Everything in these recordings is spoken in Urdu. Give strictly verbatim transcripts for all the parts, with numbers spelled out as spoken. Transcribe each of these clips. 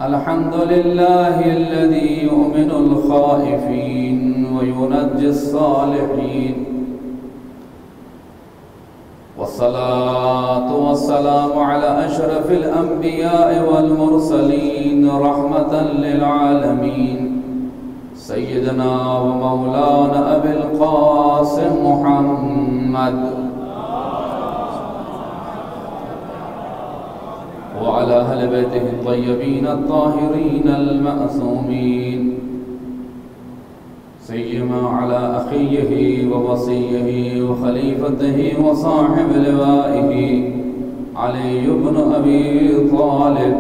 الحمد لله الذي يؤمن الخائفين وينجي الصالحين، والصلاة والسلام على أشرف الأنبياء والمرسلين رحمة للعالمين، سيدنا ومولانا أبي القاسم محمد وعلى أهل بيته الطيبين الطاهرين المأسومين، سيما على أخيه ووصيه وخليفته وصاحب لوائه علي بن أبي طالب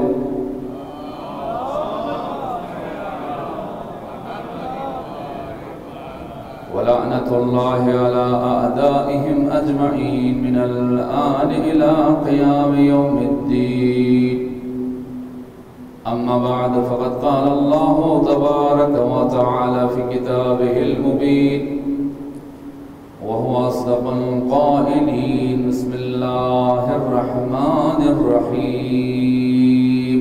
ولعنة الله على أعدائهم أجمعين من الآن إلى قيام يوم الدين. أما بعد، فقد قال الله تبارك وتعالى في كتابه المبين وهو أصدق القائلين: بسم الله الرحمن الرحيم.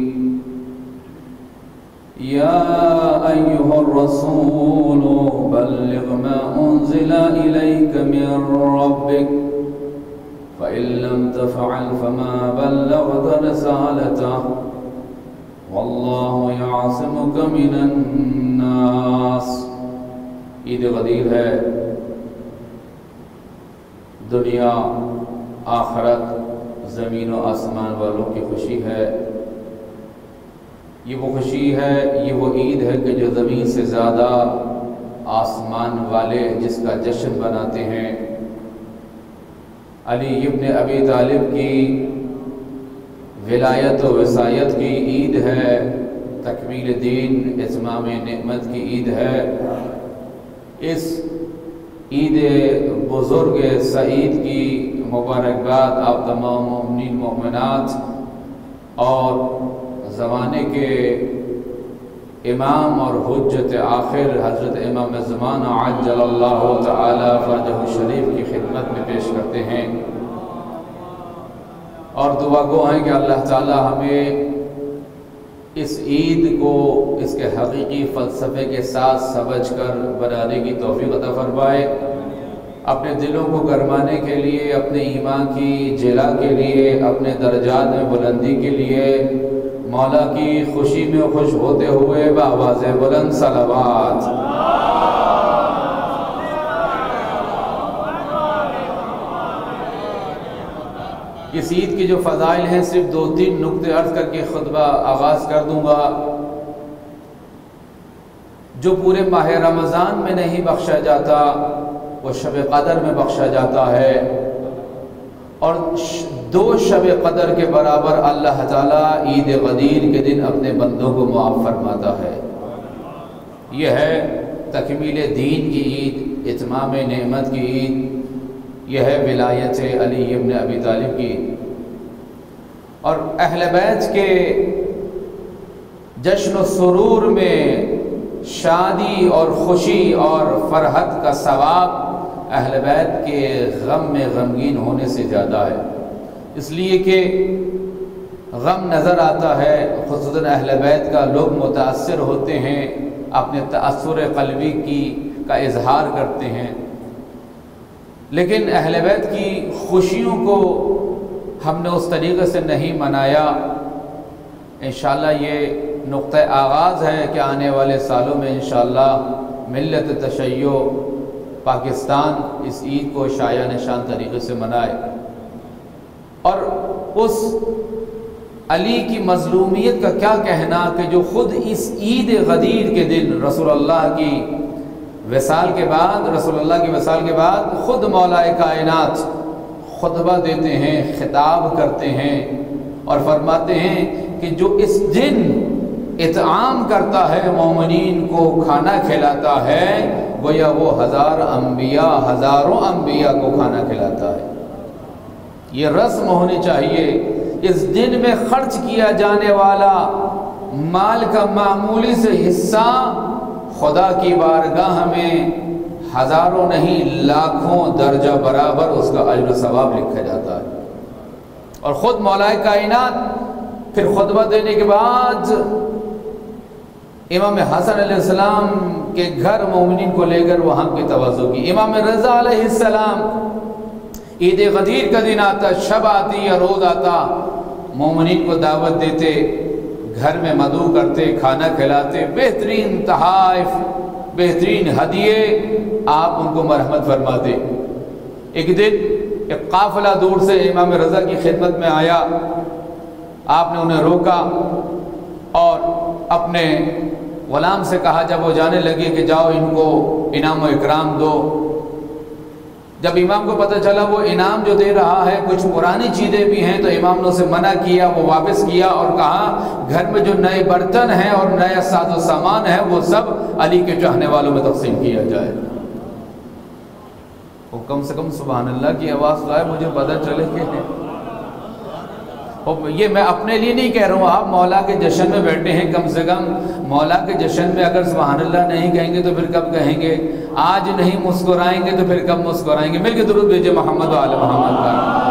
يا أيها الرسول بلغ ما أنزل إليك من ربك فإن لم تفعل فما بلغت رسالته والله يعصمك من الناس. عید غدیر ہے، دنیا آخرت زمین و آسمان والوں کی خوشی ہے. یہ وہ خوشی ہے، یہ وہ عید ہے کہ جو زمین سے زیادہ آسمان والے جس کا جشن بناتے ہیں. علی ابن ابی طالب کی ولایت و وصایت کی عید ہے، تکمیل دین اتمام نعمت کی عید ہے. اس عید بزرگ سعید کی مبارکباد آپ تمام مومنین مومنات اور زمانے کے امام اور حجت آخر حضرت امام زمان عجل اللہ تعالی فرجہ الشریف کی خدمت میں پیش کرتے ہیں، اور دعا گو ہیں کہ اللہ تعالی ہمیں اس عید کو اس کے حقیقی فلسفے کے ساتھ سمجھ کر بنانے کی توفیق عطا فرمائے، اپنے دلوں کو گرمانے کے لیے، اپنے ایمان کی جلا کے لیے، اپنے درجات میں بلندی کے لیے مولا کی خوشی میں خوش ہوتے ہوئے بآواز بلند صلوات. اس عید کی جو فضائل ہیں صرف دو تین نقطے عرض کر کے خطبہ آغاز کر دوں گا. جو پورے ماہ رمضان میں نہیں بخشا جاتا وہ شب قدر میں بخشا جاتا ہے، اور دو شب قدر کے برابر اللہ تعالیٰ عید غدیر کے دن اپنے بندوں کو معاف فرماتا ہے. یہ ہے تکمیل دین کی عید، اتمام نعمت کی عید، یہ ہے ولایت علی ابن ابی طالب کی. اور اہل بیت کے جشن و سرور میں شادی اور خوشی اور فرحت کا ثواب اہل بیت کے غم میں غمگین ہونے سے زیادہ ہے، اس لیے کہ غم نظر آتا ہے، خصوصاً اہل بیت کا لوگ متاثر ہوتے ہیں، اپنے تأثر قلبی کی کا اظہار کرتے ہیں، لیکن اہل بیت کی خوشیوں کو ہم نے اس طریقے سے نہیں منایا. انشاءاللہ یہ نقطہ آغاز ہے کہ آنے والے سالوں میں انشاءاللہ ملت تشیع پاکستان اس عید کو شایع نشان طریقے سے منائے، اور اس علی کی مظلومیت کا کیا کہنا کہ جو خود اس عید غدیر کے دن رسول اللہ کی وصال کے بعد رسول اللہ کی وصال کے بعد خود مولا کائنات خطبہ دیتے ہیں، خطاب کرتے ہیں اور فرماتے ہیں کہ جو اس دن اطعام کرتا ہے مومنین کو، کھانا کھلاتا ہے، گویا وہ ہزار انبیاء ہزاروں انبیاء کو کھانا کھلاتا ہے. یہ رسم ہونی چاہیے. اس دن میں خرچ کیا جانے والا مال کا معمولی سے حصہ خدا کی بارگاہ میں ہزاروں نہیں لاکھوں درجہ برابر اس کا اجر و ثواب لکھا جاتا ہے. اور خود مولا کائنات پھر خطبہ دینے کے بعد امام حسن علیہ السلام کے گھر مومنین کو لے کر وہاں کی توجہ کی۔ امام رضا علیہ السلام عید غدیر کا دن آتا، شب آتی یا روز آتا، مومنین کو دعوت دیتے، گھر میں مدعو کرتے، کھانا کھلاتے، بہترین تحائف، بہترین ہدیے، آپ ان کو مرحمت فرماتے۔ ایک دن ایک قافلہ دور سے امام رضا کی خدمت میں آیا، آپ نے انہیں روکا اور اپنے غلام سے کہا، جب وہ جانے لگے کہ جاؤ ان کو انعام و اکرام دو۔ جب امام کو پتہ چلا وہ انعام جو دے رہا ہے کچھ پرانی چیزیں بھی ہیں، تو امام نے اسے منع کیا، وہ واپس کیا اور کہا گھر میں جو نئے برتن ہیں اور نیا ساز و سامان ہے وہ سب علی کے چاہنے والوں میں تقسیم کیا جائے۔ وہ کم سے کم سبحان اللہ کی آواز لائے، مجھے پتہ چلے کہ یہ میں اپنے لیے نہیں کہہ رہا ہوں، آپ مولا کے جشن میں بیٹھے ہیں، کم سے کم مولا کے جشن میں اگر سبحان اللہ نہیں کہیں گے تو پھر کب کہیں گے؟ آج نہیں مسکرائیں گے تو پھر کب مسکرائیں گے؟ مل کے درود بھیجئے محمد و آل محمد کا۔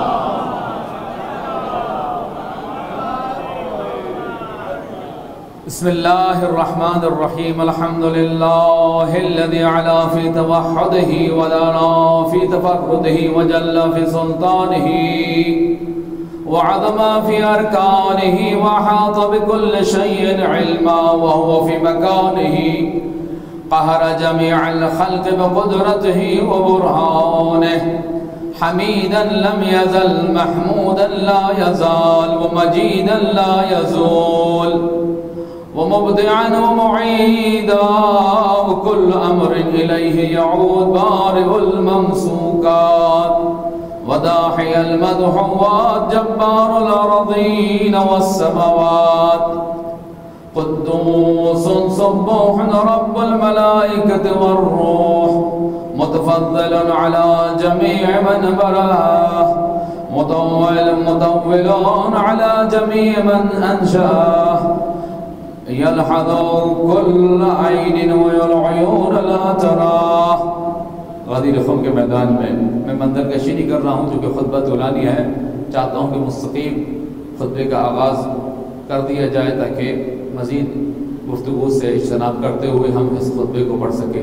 بسم اللہ الرحمن الرحیم، الحمدللہ الذی علا فی توحدہ ودانا فی تفردہ وجل فی سلطانہ وعظم في أركانه وحاط بكل شيء علما وهو في مكانه قهر جميع الخلق بقدرته وبرهانه حميدا لم يزل محمودا لا يزال ومجيدا لا يزول ومبدعا ومعيدا وكل أمر إليه يعود بارئ الممسوكات وداحي المدحوات جبار الأرضين والسماوات قدوس سبوح رب الملائكة والروح متفضل على جميع من براه مطول مطول على جميع من أنشاه يلحظ كل عين والعيون لا تراه۔ غدیر خم کے میدان میں میں منظر کشی نہیں کر رہا ہوں چونکہ خطبہ طولانی ہے، چاہتا ہوں کہ مستقیم خطبے کا آغاز کر دیا جائے تاکہ مزید گفتگو سے اجتناب کرتے ہوئے ہم اس خطبے کو پڑھ سکیں۔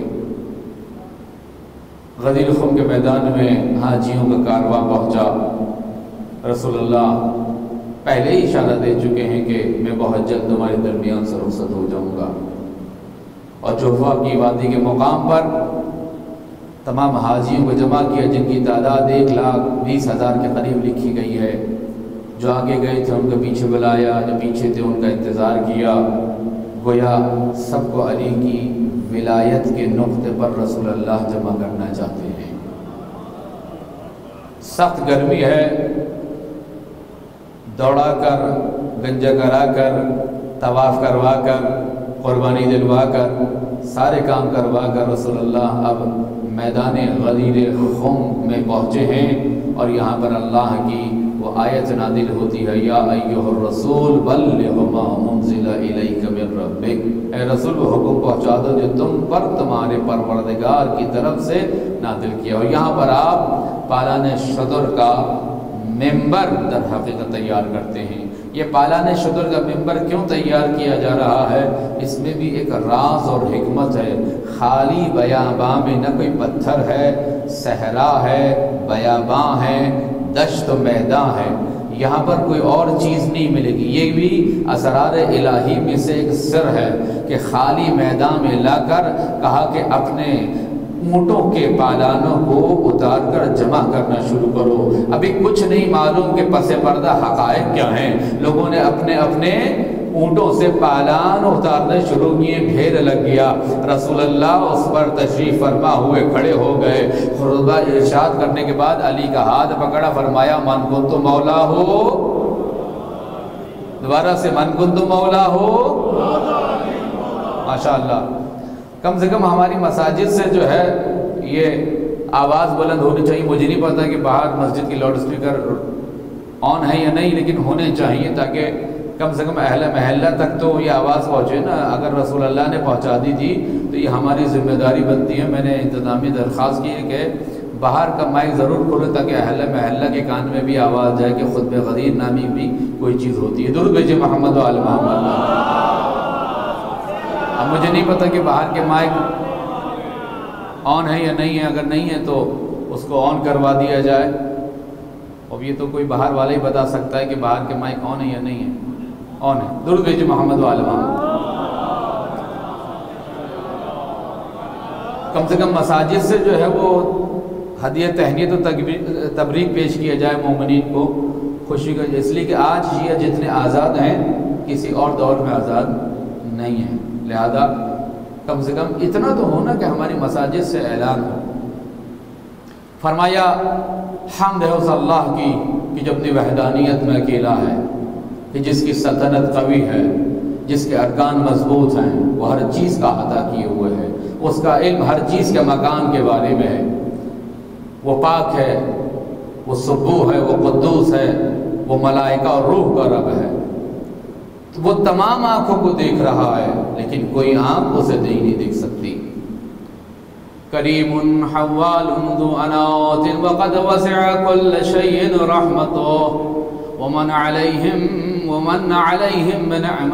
غدیر خم کے میدان میں حاجیوں کا کارواں پہنچا۔ رسول اللہ پہلے ہی اشارہ دے چکے ہیں کہ میں بہت جلد تمہارے درمیان سے رخصت ہو جاؤں گا، اور جوفا کی وادی کے مقام پر تمام حاجیوں کو جمع کیا جن کی تعداد ایک لاکھ بیس ہزار کے قریب لکھی گئی ہے۔ جو آگے گئے تھے ان کو پیچھے بلایا، جو پیچھے تھے ان کا انتظار کیا، گویا سب کو علی کی ولایت کے نقطے پر رسول اللہ جمع کرنا چاہتے ہیں۔ سخت گرمی ہے، دوڑا کر، گنجا کرا کر، طواف کروا کر، قربانی دلوا کر، سارے کام کروا کر رسول اللہ اب میدان غدیر خم میں پہنچے ہیں، اور یہاں پر اللہ کی وہ آیت نازل ہوتی ہے، یا ایھا الرسول بلغ ما انزل الیک من ربک، اے رسول وہ حکم پہنچا دو جو تم پر تمہارے پروردگار کی طرف سے نازل کیا۔ اور یہاں پر آپ پالان شدر کا ممبر در حقیقت تیار کرتے ہیں۔ یہ پالان شدر کا ممبر کیوں تیار کیا جا رہا ہے؟ اس میں بھی ایک راز اور حکمت ہے۔ خالی بیاباں میں نہ کوئی پتھر ہے، صحرا ہے، بیاباں ہے، دشت و میدان ہے، یہاں پر کوئی اور چیز نہیں ملے گی۔ یہ بھی اسرار الہی میں سے ایک سر ہے کہ خالی میدان میں لا کر کہا کہ اپنے اونٹوں کے پالانوں کو اتار کر جمع کرنا شروع کرو۔ ابھی کچھ نہیں معلوم کہ پس پردہ حقائق کیا ہیں، لوگوں نے اپنے اپنے اونٹوں سے پالان اتارنے شروع کیے، بھیڑ لگ گیا۔ رسول اللہ اس پر تشریف فرما ہوئے کھڑے ہو گئے، خطبہ ارشاد کرنے کے بعد علی کا ہاتھ پکڑا، فرمایا من کنت مولا ہو، دوبارہ سے من کنت مولا ہو، ماشاءاللہ۔ کم سے کم ہماری مساجد سے جو ہے یہ آواز بلند ہونی چاہیے۔ مجھے نہیں پتا کہ باہر مسجد کی لاؤڈ سپیکر آن ہے یا نہیں، لیکن ہونے چاہیے تاکہ کم سے کم اہل محلہ تک تو یہ آواز پہنچے نا۔ اگر رسول اللہ نے پہنچا دی تھی تو یہ ہماری ذمہ داری بنتی ہے۔ میں نے انتظامی درخواست کی ہے کہ باہر کا مائک ضرور کھولے تاکہ اہل محلہ کے کان میں بھی آواز جائے کہ خطبہ غدیر نامی بھی کوئی چیز ہوتی ہے۔ درود بھیجئے محمد و آل محمد۔ اب مجھے نہیں پتہ کہ باہر کے مائک آن ہے یا نہیں ہے، اگر نہیں ہے تو اس کو آن کروا دیا جائے۔ اب یہ تو کوئی باہر والا ہی بتا سکتا ہے کہ باہر کے مائک آن ہے یا نہیں ہے۔ آن ہے۔ درود بھیجئے محمد و آل محمد۔ کم سے کم مساجد سے جو ہے وہ ہدیہ تہنیت و تبریک پیش کیا جائے مومنین کو، خوشی کا، اس لیے کہ آج شیعہ جتنے آزاد ہیں کسی اور دور میں آزاد نہیں ہیں، لہذا کم سے کم اتنا تو ہونا کہ ہماری مساجد سے اعلان ہو۔ فرمایا حمد ہے اس اللہ کی کہ جو اپنی وحدانیت میں اکیلا ہے، کہ جس کی سلطنت قوی ہے، جس کے ارکان مضبوط ہیں، وہ ہر چیز کا عطا کیے ہوئے ہے، اس کا علم ہر چیز کے مکان کے بارے میں ہے، وہ پاک ہے، وہ سبوح ہے، وہ قدوس ہے، وہ ملائکہ اور روح کا رب ہے۔ تو وہ تمام آنکھوں کو دیکھ رہا ہے، لیکن کوئی آنکھ اسے نہیں دیکھ سکتی۔ کریم حوال ذو انات وقد وسع كل شيء رحمته ومن عليهم ومن عليهم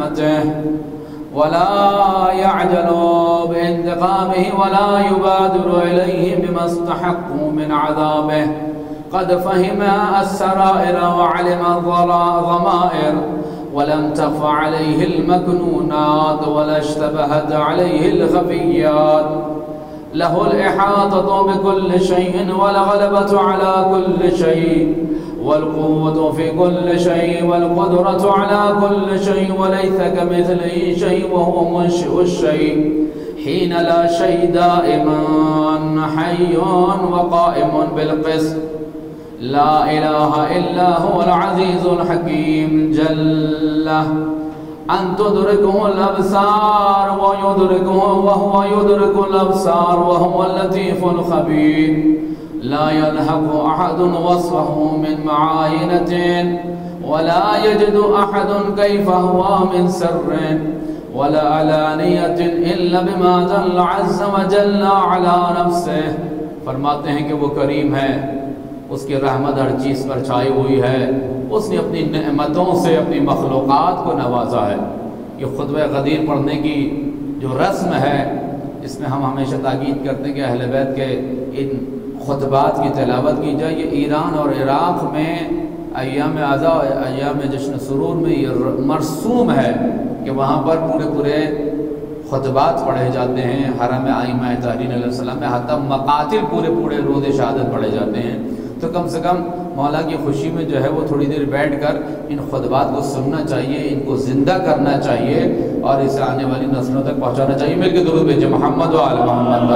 بنعمته ولا يعجل بانتقامه ولا يبادر إليهم بما استحقوا من عذابه قد فهم السرائر وعلم الضمائر ولم تخف عليه المكنونات ولا اشتبهت عليه الخفيات له الإحاطة بكل شيء والغلبة على كل شيء والقوة في كل شيء والقدرة على كل شيء وليس كمثله شيء وهو منشئ الشيء حين لا شيء دائما حي وقائم بالقسط لا إله إلا هو العزيز الحكيم جل أن تدركه الأبصار ويدركه وهو يدرك الأبصار وهو اللطيف الخبير لا يلحق أحد وصفه من معاينة ولا يجد أحد كيف هو من سر ولا علانية إلا بما جل عز وجل على نفسه۔ فرماتے ہیں کہ وہ کریم ہے، اس کی رحمت ہر چیز پر چھائی ہوئی ہے، اس نے اپنی نعمتوں سے اپنی مخلوقات کو نوازا ہے۔ یہ خطبہ غدیر پڑھنے کی جو رسم ہے، اس میں ہم ہمیشہ تاکید کرتے ہیں کہ اہل بیت کے ان خطبات کی تلاوت کی جائے۔ یہ ایران اور عراق میں ایام عزا ایام جشن سرور میں یہ مرسوم ہے کہ وہاں پر پورے پورے خطبات پڑھے جاتے ہیں، حرم ائمہ طاہرین علیہ السلام میں حتی مقاتل پورے پورے روز شہادت پڑھے جاتے ہیں۔ تو کم سے کم مولا کی خوشی میں جو ہے وہ تھوڑی دیر بیٹھ کر ان خطبات کو سننا چاہیے، ان کو زندہ کرنا چاہیے اور اسے آنے والی نسلوں تک پہنچانا چاہیے۔ مل کے درود بھیجئے محمد و آل محمد۔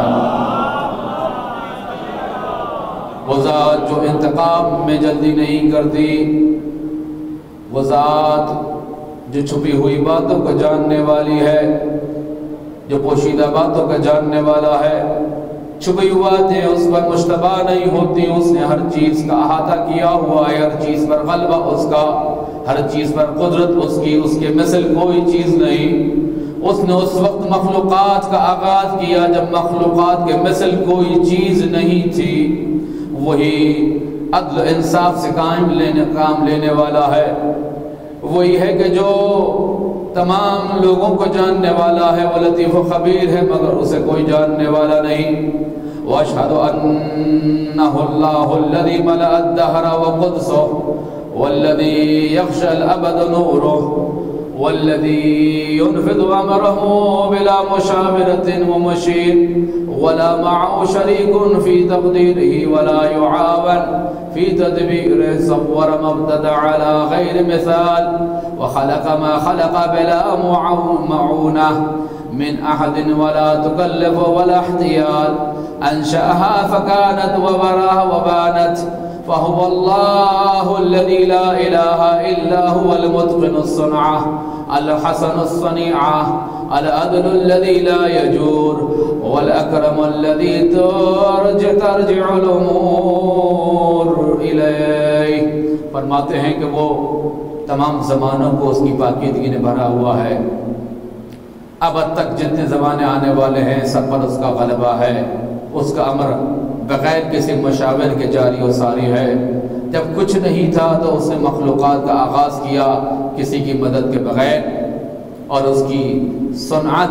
وہ ذات جو انتقام میں جلدی نہیں کرتی، وہ ذات جو چھپی ہوئی باتوں کو جاننے والی ہے، جو پوشیدہ باتوں کا جاننے والا ہے، چھپی ہوئی باتیں اس پر مشتبہ نہیں ہوتی، اس نے ہر چیز کا احاطہ کیا ہوا ہے، ہر چیز پر غلبہ اس کا، ہر چیز پر قدرت اس کی، اس کے مثل کوئی چیز نہیں۔ اس نے اس وقت مخلوقات کا آغاز کیا جب مخلوقات کے مثل کوئی چیز نہیں تھی۔ وہی عدل انصاف سے قائم لینے کام لینے والا ہے، وہی ہے کہ جو تمام لوگوں کو جاننے والا ہے، وہ لطیف و خبیر ہے مگر اسے کوئی جاننے والا نہیں۔ واشهد انه الله الذي ملأ الدهر وقدسه والذي يخشى الابد نوره والذي ينفذ امره بلا مشاورة ومشير ولا معه شريك في تقديره ولا يعاون في تدبيره صور ما ابتدع على غير مثال وخلق ما خلق بلا معونة من أحد ولا تكلف ولا احتيال أنشأها فكانت وبراها وبانت فهو الله الذي لا إله إلا هو المتقن الصنعة الحسن الصنيعة العدل الذي لا يجور والأكرم الذي ترجع ترجع الأمور إليه۔ فرماتے ہیں کہ وہ تمام زمانوں کو اس کی پاکیزگی نے بھرا ہوا ہے، اب تک جتنے زمانے آنے والے ہیں سب پر اس کا غلبہ ہے، اس کا امر بغیر کسی مشاور کے جاری و ساری ہے۔ جب کچھ نہیں تھا تو اس نے مخلوقات کا آغاز کیا کسی کی مدد کے بغیر، اور اس کی صنعت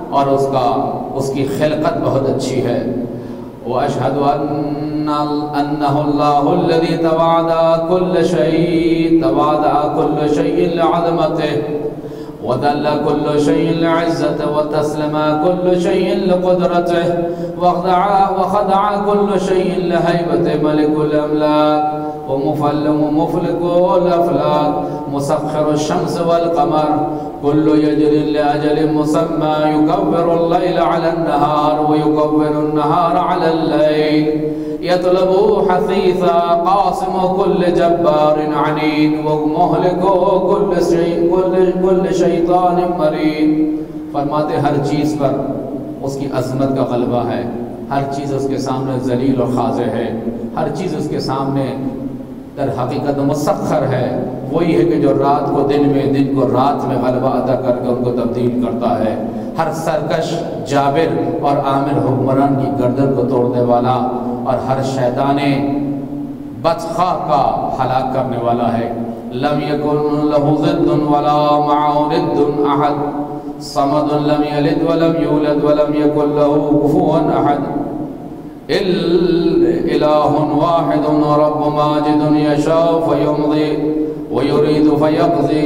اور اس کا اس کی خلقت بہت اچھی ہے۔ وَأَشْهَدُ أَنَّ أَنَّهُ اللَّهُ الَّذِي تَوَاضَعَ كُلَّ شَيْءٍ تَوَاضَعَ كُلُّ شَيْءٍ لِعَظَمَتِهِ وَذَلَّ كُلُّ شَيْءٍ لِعِزَّتِهِ وَتَسْلَمَ كُلُّ شَيْءٍ لِقُدْرَتِهِ وَخَضَعَ وَخَضَعَ كُلُّ شَيْءٍ لِهَيْبَةِ مَلِكِ الْأَمْلَاكِ ومفلم ومفلق الأفلاك مسخر الشمس والقمر كل يجري لأجل مسمى يكبر الليل على النهار ويكبر النهار على الليل يطلب حثيثا قاسم كل جبار عنيد ومهلك كل شيء كل كل شيطان مريد۔ فرماتے ہر چیز پر اس کی عظمت کا غلبہ ہے، ہر چیز اس کے سامنے ذلیل اور خاضع ہے، ہر چیز اس کے سامنے در حقیقت مسخر ہے۔ وہی ہے کہ جو رات کو دن میں، دن کو رات میں غلبہ عطا کر کے ان کو تبدیل کرتا ہے۔ ہر سرکش جابر اور عامر حکمران کی گردن کو توڑنے والا اور ہر شیطان بدخواہ کا ہلاک کرنے والا ہے۔ لم یکن لہ ضد ولا معه ند احد صمد لم یلد ولم یولد ولم یکن لہ کفوا احد الہ واحد رب ماجد یشاء فیمضی ویرید فیقضی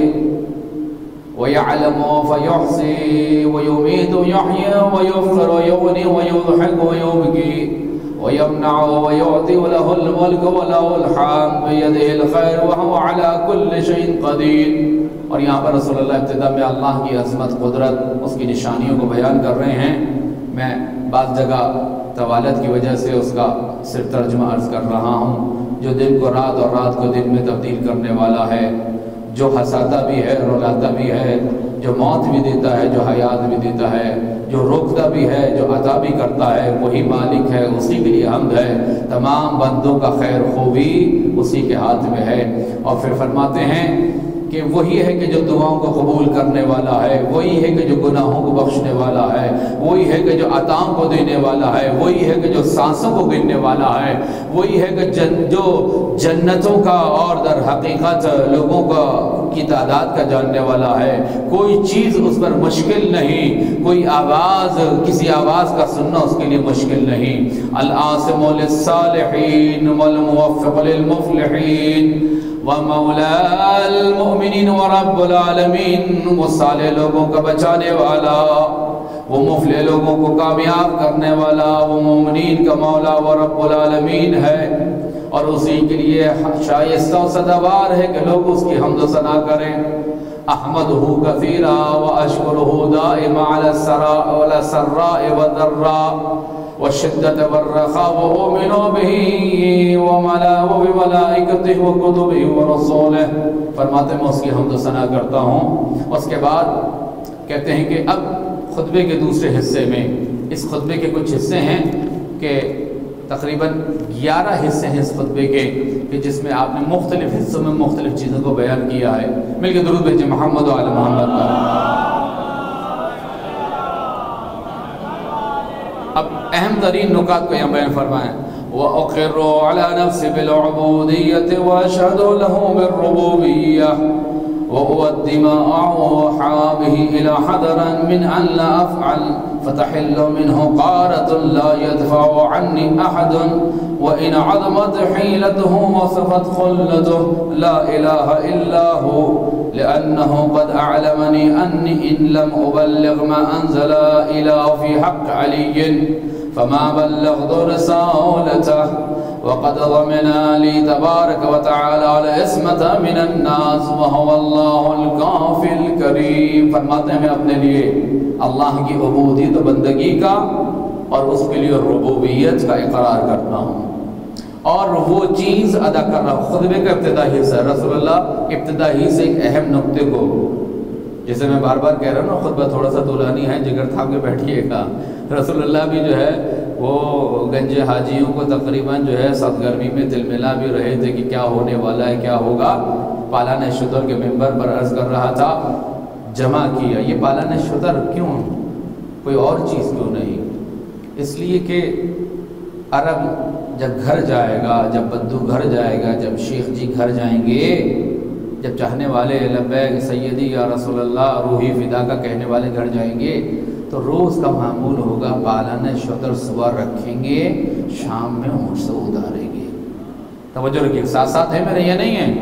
ویعلم فیحصی ویمید یحیی ویفقر ویغنی ویضحک ویبکی ویمنع ویعطی ولہ الملک ولہ الحمد بیدہ الخیر وہو علی کل شیء قدیر۔ اور یہاں پر رسول اللہ ابتدا میں اللہ کی عظمت، قدرت، اس کی نشانیوں کو بیان کر رہے ہیں۔ میں بعض جگہ طوالت کی وجہ سے اس کا صرف ترجمہ عرض کر رہا ہوں۔ جو دن کو رات اور رات کو دن میں تبدیل کرنے والا ہے، جو ہنساتا بھی ہے، رلاتا بھی ہے، جو موت بھی دیتا ہے، جو حیات بھی دیتا ہے، جو روکتا بھی ہے، جو عطا بھی کرتا ہے، وہی مالک ہے، اسی کے لیے حمد ہے۔ تمام بندوں کا خیر خوبی اسی کے ہاتھ میں ہے۔ اور پھر فرماتے ہیں کہ وہی ہے کہ جو دعاؤں کو قبول کرنے والا ہے، وہی ہے کہ جو گناہوں کو بخشنے والا ہے، وہی ہے کہ جو عطاؤں کو دینے والا ہے، وہی ہے کہ جو سانسوں کو گننے والا ہے، وہی ہے کہ جن جو جنتوں کا اور در حقیقت لوگوں کا کی تعداد کا جاننے والا ہے۔ کوئی چیز اس پر مشکل نہیں، کوئی آواز، کسی آواز کا سننا اس کے لیے مشکل نہیں۔ العاصم للصالحین والموفق للمفلحین ومولا المؤمنین ورب العالمین۔ وہ صالح لوگوں کا بچانے والا، وہ مفلح لوگوں کو کامیاب کرنے والا، وہ مومنین کا مولا و رب العالمین ہے، اور اسی کے لیے شائستہ و سزاوار ہے کہ لوگ اس کی حمد و ثنا کریں۔ احمدہ کثیرا واشکرہ دائما علی السراء والضراء والشدۃ والرخاء وأؤمن به وبملائکتہ وکتبہ ورسولہ۔ فرماتے ہیں میں اس کی حمد و ثنا کرتا ہوں۔ اس کے بعد کہتے ہیں کہ اب خطبے کے دوسرے حصے میں، اس خطبے کے کچھ حصے ہیں کہ تقریباً گیارہ حصے ہیں اس خطبے کے، کہ جس میں آپ نے مختلف حصوں میں مختلف چیزوں کو بیان کیا ہے۔ مل کے درود بھیجیں محمد و آل محمد کا۔ اب اہم ترین نکات کو یہاں بیان فرمائیں۔ وَأُقِرُّ عَلَى نَفْسِ بِالْعُبُودِيَّةِ وَأَشْهَدُ لَهُ بِالرُّبُوبِيَّةِ وَأُؤَدِّي مَا أَوْحَى بِهِ إِلَى حَذَرًا مِنْ أَنْ لَا أَفْعَلَ فَتَحِلُّ مِنْهُ قَارَةٌ لَا يَدْفَعُ عَنِّي أَحَدٌ وَإِنْ عَظَمَتْ حِيلَتُهُ وَصَفَتْ خُلَّتُهُ لَا إِلَهَ إِلَّا هُوَ لِأَنَّهُ قَدْ أَعْلَمَنِي أَنِّي إِنْ لَمْ أُبَلِّغْ مَا أَنزَلَ إِلَىٰ فِي حَقِّ عَلِيٍّ فما بلغت رسالته وقد ضمن لي تبارك وتعالى العصمة من الناس وهو الله الكافي الكريم۔ فرماتے ہیں میں اپنے لیے اللہ کی عبودیت و بندگی کا اور اس کے لیے ربوبیت کا اقرار کرتا ہوں اور وہ چیز ادا کر رہا ہوں۔ خطبے کا ابتدائی حصہ رسول اللہ ابتدائی سے ایک اہم نقطے کو، جیسے میں بار بار کہہ رہا ہوں نا، خطبہ تھوڑا سا طولانی ہے، جگر تھام کے بیٹھیے گا۔ رسول اللہ بھی جو ہے وہ گنج حاجیوں کو تقریباً جو ہے سخت گرمی میں دل ملا بھی رہے تھے کہ کیا ہونے والا ہے، کیا ہوگا۔ پالان شتر کے ممبر پر عرض کر رہا تھا، جمع کیا یہ پالان شتر کیوں، کوئی اور چیز کیوں نہیں؟ اس لیے کہ عرب جب گھر جائے گا، جب بدو گھر جائے گا، جب شیخ جی گھر جائیں گے، جب چاہنے والے لبیک سیدی یا رسول اللہ روحی فدا کا کہنے والے گھر جائیں گے، تو روز کا معمول ہوگا پالن شتر صبح رکھیں گے، شام میں اونٹ سے اتاریں گے۔ توجہ رکھیے، ساتھ ساتھ ہے میرے، یہ نہیں ہے۔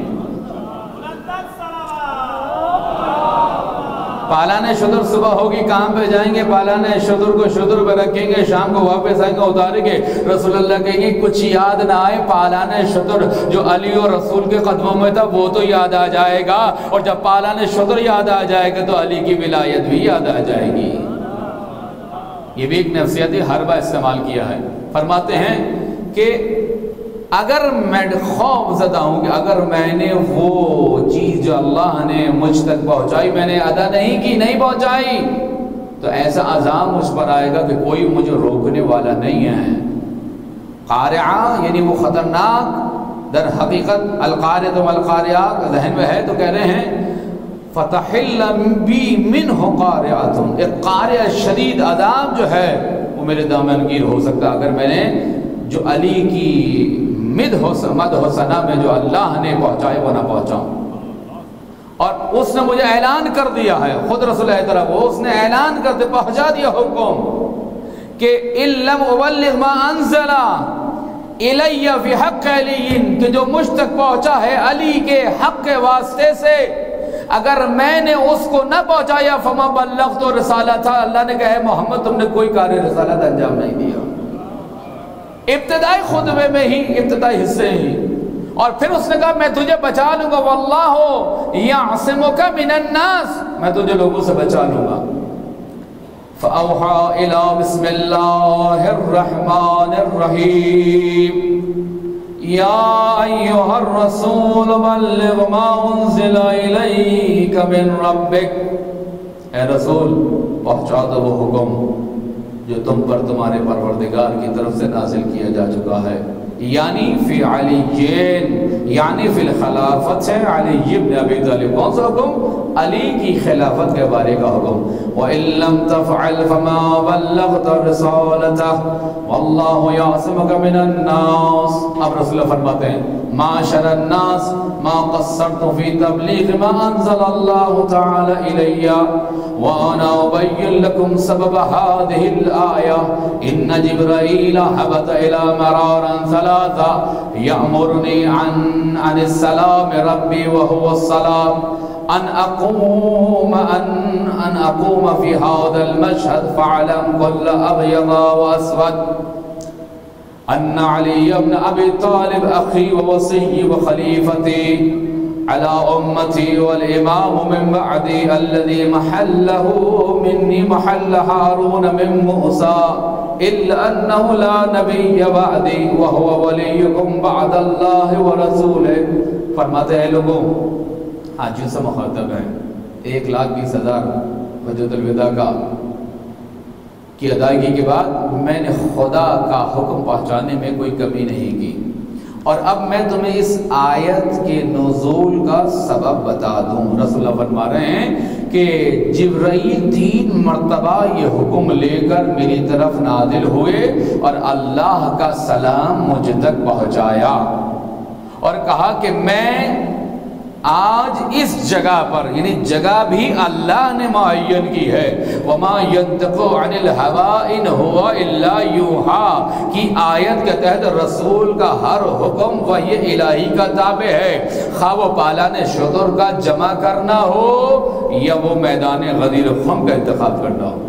پالان شدر صبح ہوگی، کام پہ جائیں گے، پالان شدر کو شدر پہ رکھیں گے، شام کو واپس آئیں گے، اتاریں گے۔ رسول اللہ کہیں گے کچھ یاد نہ آئے، پالان شدر جو علی اور رسول کے قدموں میں تھا وہ تو یاد آ جائے گا، اور جب پالان شدر یاد آ جائے گا تو علی کی ولایت بھی یاد آ جائے گی۔ یہ بھی ایک نفسیاتی حربہ استعمال کیا ہے۔ فرماتے ہیں کہ اگر میں خوف زدہ ہوں کہ اگر میں نے وہ چیز جو اللہ نے مجھ تک پہنچائی میں نے ادا نہیں کی، نہیں پہنچائی، تو ایسا عذاب مجھ پر آئے گا کہ کوئی مجھے روکنے والا نہیں ہے۔ قارعہ یعنی وہ خطرناک، در حقیقت القارعۃ والقارعات ذہن میں ہے تو کہہ رہے ہیں فتحل بی منہ قارعۃ، ایک قارعہ شدید عذاب جو ہے وہ میرے دامن گیر ہو سکتا اگر میں نے جو علی کی مد مد حسنہ میں جو اللہ نے پہنچائے وہ نہ پہنچاؤں۔ اور اس نے مجھے اعلان کر دیا ہے، خود رسول اللہ طرف وہ اس نے اعلان کر دے پہنچا دیا حکم کہ ان لم ابلغ ما انزل الی فی حق علی، کہ جو مجھ تک پہنچا ہے علی کے حق کے واسطے سے اگر میں نے اس کو نہ پہنچایا فما بلغت رسالۃ، اللہ نے کہا ہے محمد تم نے کوئی کار رسالت انجام نہیں دیا۔ ابتدائی خطبے میں ہی، ابتدائی حصے ہی، اور پھر اس نے کہا میں تجھے بچا لوں گا، واللہ یعصمک من الناس، میں تجھے لوگوں سے بچا لوں گا۔ فأوحى إلى بسم الله الرحمن الرحيم يا أيها الرسول بلغ ما أنزل إليك من ربك، اے رسول پہنچا دو وہ حکم جو تم پر تمہارے پروردگار کی طرف سے نازل کیا جا چکا ہے، یعنی فی علیین، یعنی فی الخلافت ہے علی ابن ابی طالب۔ کون سا حکم؟ علی کی خلافت کے بارے کا حکم۔ وَإِن لَمْ تَفْعَلْ فَمَا بَلَّغْتَ رِسَالَتَهُ وَاللَّهُ يَعْصِمُكَ مِنَ النَّاسِ۔ اب رسول اللہ فرماتے ہیں معاشر الناس ما قصرت في تبلیغ ما انزل الله تعالى إلي وانا ابين لكم سبب هذه الآية ان جبرائيل هبط الى مرارا ثلاثة يأمرني عن عن السلام ربي وهو السلام ان اقوم ان ان اقوم في هذا المشهد فاعلم كل ابيض واسود ان علي بن ابي طالب اخي ووصي وخليفتي على امتي والامام من بعدي الذي محله مني محل هارون من موسى الا انه لا نبي بعدي وهو وليكم بعد الله ورسوله۔ فرماتے ہیں لوگوں حاجیوں سے مخاطب ہیں، ایک لاکھ بیس ہزار حجۃ الوداع کا کی ادائیگی کے بعد میں نے خدا کا حکم پہنچانے میں کوئی کمی نہیں کی، اور اب میں تمہیں اس آیت کے نزول کا سبب بتا دوں۔ رسول اللہ فرما رہے ہیں کہ جبرائیل تین مرتبہ یہ حکم لے کر میری طرف نازل ہوئے اور اللہ کا سلام مجھ تک پہنچایا اور کہا کہ میں آج اس جگہ پر، یعنی جگہ بھی اللہ نے معین کی ہے، وما ينطق عن الهوى ان هو الا يوحى کی آیت کے تحت رسول کا ہر حکم وحی الہی کا تابع ہے، خواہ وہ پالان شتر کا جمع کرنا ہو یا وہ میدان غدیر خم کا انتخاب کرنا ہو۔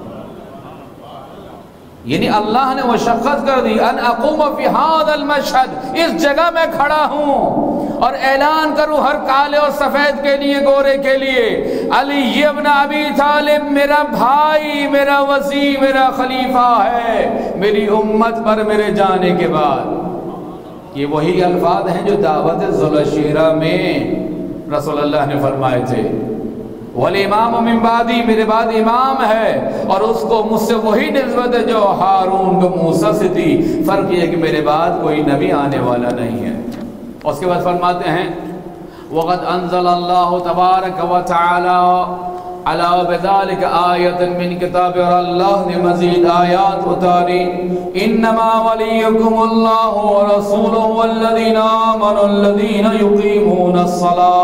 یعنی اللہ نے مشقت کر دی، ان اقوم فی هذا المشهد، اس جگہ میں کھڑا ہوں اور اعلان کروں ہر کالے اور سفید کے لیے، گورے کے لیے، علی ابن ابی طالب میرا بھائی، میرا وصی، میرا خلیفہ ہے میری امت پر میرے جانے کے بعد۔ یہ وہی الفاظ ہیں جو دعوت ذوالعشیرہ میں رسول اللہ نے فرمائے تھے، والامام من بعدی، میرے بعد امام ہے، اور اس کو مجھ سے وہی نسبت ہے جو ہارون کو موسیٰ سے تھی، فرق یہ ہے کہ میرے بعد کوئی نبی آنے والا نہیں ہے۔ اس کے بعد فرماتے ہیں وَقَدْ أَنزَلَ اللَّهُ تَبَارَكَ وَتَعَالَى عَلَى بِذَلِكَ آيَةً مِّن كِتَابِ، اور اللہ نے مزید آیات اتاری، إِنَّمَا وَلِيُّكُمُ اللَّهُ وَرَسُولُهُ وَالَّذِينَ آمَنُوا الَّذِينَ يُقِيمُونَ الصَّلَاةَ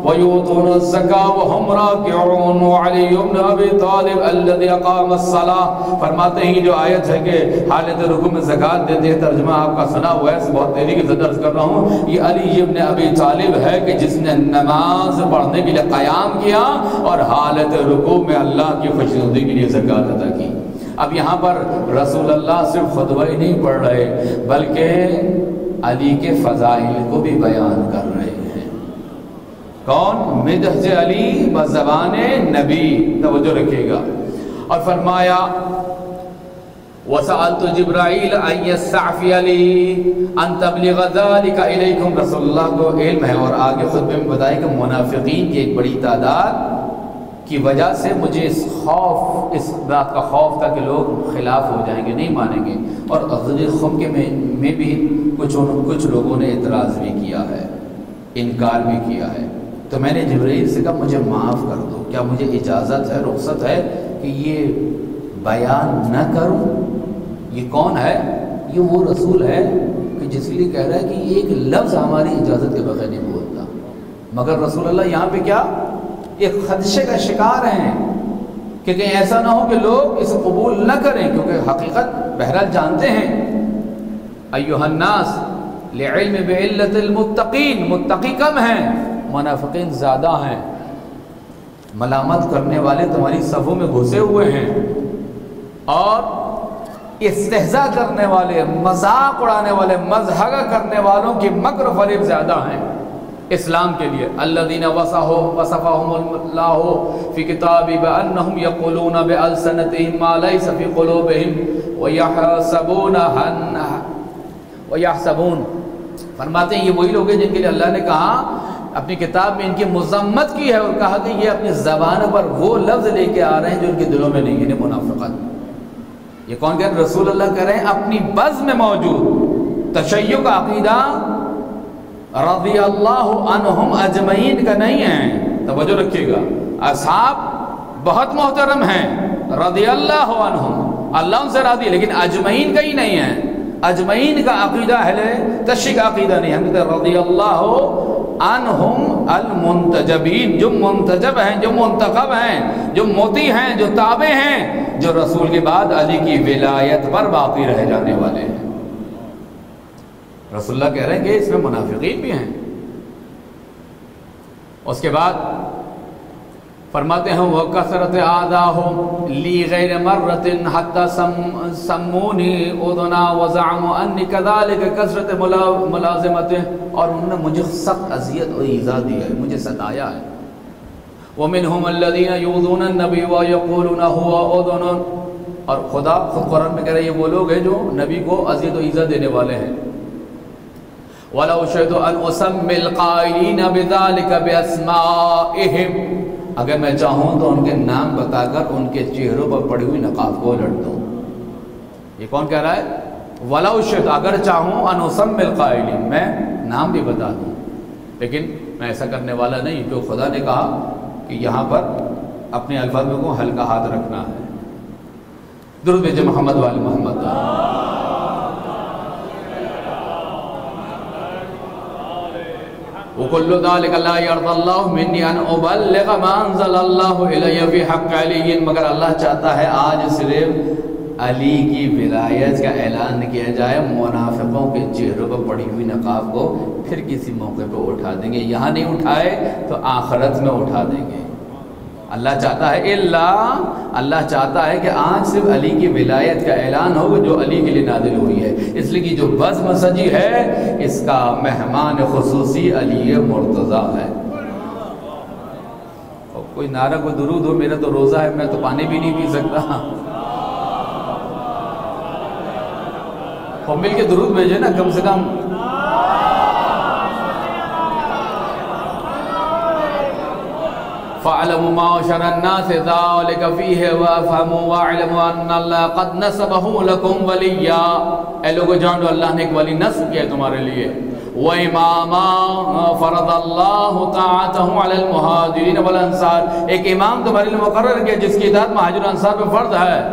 وَيُؤْتُونَ الزَّكَاةَ وَهُمْ رَاكِعُونَ وَعَلِيُّ بْنُ أَبِي طَالِبَ الَّذِي أَقَامَ الصَّلَاةَ. فرماتے ہیں جو آیت ہے کہ حالت رکوع میں زکوٰۃ دیتے ہیں، ترجمہ آپ کا سنا ہوا ہے، بہت تیزی کے ساتھ عرض کر رہا ہوں. یہ علی ابن ابی طالب ہے کہ جس نے نماز پڑھنے کے لیے قیام کیا اور حالت رکوع میں اللہ کی خوشنودی کے لیے زکوٰۃ ادا کی. اب یہاں پر رسول اللہ صرف خطبہ ہی نہیں پڑھ رہے بلکہ علی کے فضائل کو بھی بیان کر رہے ہیں. کون؟ مدح علی بزبان نبی، توجہ رکھیے گا. اور فرمایا وَسَأَلْتُ جِبْرَائِيلَ أَنْ يَسْتَعْفِيَ لِي أَنْ تَبْلِغَ ذَلِكَ إِلَيْكُمْ. رسول اللہ کو علم ہے اور آگے خطبے میں بتایا کہ منافقین کی ایک بڑی تعداد کی وجہ سے مجھے اس خوف، اس بات کا خوف تھا کہ لوگ خلاف ہو جائیں گے، نہیں مانیں گے. اور غزوہ خم کے میں بھی کچھ کچھ لوگوں نے اعتراض بھی کیا ہے، انکار بھی کیا ہے. تو میں نے جبرائیل سے کہا مجھے معاف کر دو، کیا مجھے اجازت ہے، رخصت ہے کہ یہ بیان نہ کروں؟ یہ کون ہے؟ یہ وہ رسول ہے کہ جس لیے کہہ رہا ہے کہ یہ ایک لفظ ہماری اجازت کے بغیر نہیں بولتا. مگر رسول اللہ یہاں پہ کیا ایک خدشے کا شکار ہیں کہ کہیں ایسا نہ ہو کہ لوگ اسے قبول نہ کریں، کیونکہ حقیقت بہرحال جانتے ہیں. ایھا الناس لعلم بعلت المتقین، متقی کم ہیں، منافقین زیادہ ہیں. ملامت کرنے والے تمہاری صفوں میں گھسے ہوئے ہیں اور استہزاء کرنے والے، مذاق اڑانے والے، مضحکہ کرنے والوں کی مکر و فریب زیادہ ہیں اسلام کے لیے. الذین وصفهم اللہ فی کتابہ بانہم یقولون بألسنتہم ما لیس فی قلوبہم ویحسبون ویحسبون. فرماتے ہیں یہ وہی لوگ ہیں جن کے لیے اللہ نے کہا اپنی کتاب میں ان کی مذمت کی ہے اور کہا کہ یہ اپنی زبان پر وہ لفظ لے کے آ رہے ہیں جو ان کے دلوں میں نہیں. یعنی منافقت. یہ کون کہہ رہے ہیں؟ رسول اللہ کہہ رہے ہیں اپنی بز میں موجود تشیع کا عقیدہ رضی اللہ عنہم اجمعین کا نہیں ہے. توجہ رکھیے گا، اصحاب بہت محترم ہیں، رضی اللہ عنہم، اللہ ان سے راضی، لیکن اجمعین کا ہی نہیں ہے. اجمعین کا عقیدہ ہے، تشیع کا عقیدہ نہیں. ہم کہتے ہیں رضی اللہ عنہم المنتجبین، جو منتجب ہیں، جو منتخب ہیں، جو موتی ہیں، جو تابع ہیں، جو رسول کے بعد علی کی ولایت پر باقی رہ جانے والے ہیں. رسول اللہ کہہ رہے ہیں کہ اس میں منافقین بھی ہیں. اس کے بعد فرماتے ہیں وَكَثْرَةِ آذَاهُمْ لِي غَيْرَ مَرَّةٍ حَتَّى سَمُّونِي أُذُنَا وَزَعَمُوا أَنِّي كَذَلِكَ كَثْرَةِ مُلَازَمَتِهِ. اور انہوں نے مجھے سخت اذیت اور ایذا دی ہے، مجھے ستایا ہے. وَمِنْهُمُ الَّذِينَ يُؤْذُونَ النَّبِيَّ وَيَقُولُونَ هُوَ أُذُنٌ. اور خدا خود قرآن میں کہہ رہے ہیں یہ وہ لوگ ہیں جو نبی کو اذیت و ایذا دینے والے ہیں. وَلَوْ شَئْتُ أَنْ أُسَمِّيَ الْقَائِلِينَ بِذَلِكَ بِأَسْمَائِهِمْ. اگر میں چاہوں تو ان کے نام بتا کر ان کے چہروں پر پڑی ہوئی نقاب کو الٹ دوں. یہ کون کہہ رہا ہے؟ وَلَوْ شِئْتُ، اگر چاہوں أَنْ أُسَمِّيَ الْقَائِلِينَ، میں نام بھی بتا دوں، لیکن میں ایسا کرنے والا نہیں، کیونکہ خدا نے کہا کہ یہاں پر اپنے الفاظ کو ہلکا ہاتھ رکھنا ہے. درود بھیجے محمد والے محمد. وَكُلُّ ذَلِكَ لَا يَرْضَى اللَّهُ مِنِّي أَنْ أُبَلِّغَ مَا أَنزَلَ اللَّهُ إِلَيَّ فِي حَقِّ عَلِيٍّ. مگر اللہ چاہتا ہے آج صرف علی کی ولایت کا اعلان کیا جائے. منافقوں کے چہروں پر پڑی ہوئی نقاب کو پھر کسی موقع پہ اٹھا دیں گے، یہاں نہیں اٹھائے تو آخرت میں اٹھا دیں گے. اللہ چاہتا ہے اللہ اللہ چاہتا ہے کہ آج صرف علی کی ولایت کا اعلان ہو جو علی کے لیے نازل ہوئی ہے. اس لیے کہ جو بزم سجی ہے اس کا مہمان خصوصی علی مرتضیٰ ہے. اور کوئی نعرہ کوئی درود ہو، میرا تو روزہ ہے، میں تو پانی بھی نہیں پی سکتا. اور مل کے درود بھیجے نا کم سے کم. فَعْلَمُوا مَعْشَرَ النَّاسِ ذَلِكَ فِيهِ وَافْهَمُوا وَاعْلَمُوا أَنَّ اللَّهَ قَدْ نَصَبَهُ لَكُمْ وَلِيًّا. اے لوگو جان لو اللہ نے ایک ولی نصب کیا ہے تمہارے لیے. وَإِمَامًا فَرَضَ اللَّهُ طَاعَتَهُ عَلَى الْمُهَاجِرِينَ وَالْأَنصَارِ. ایک امام تمہارے لیے مقرر کیا جس کی اطاعت مہاجر و انصار پہ فرض ہے.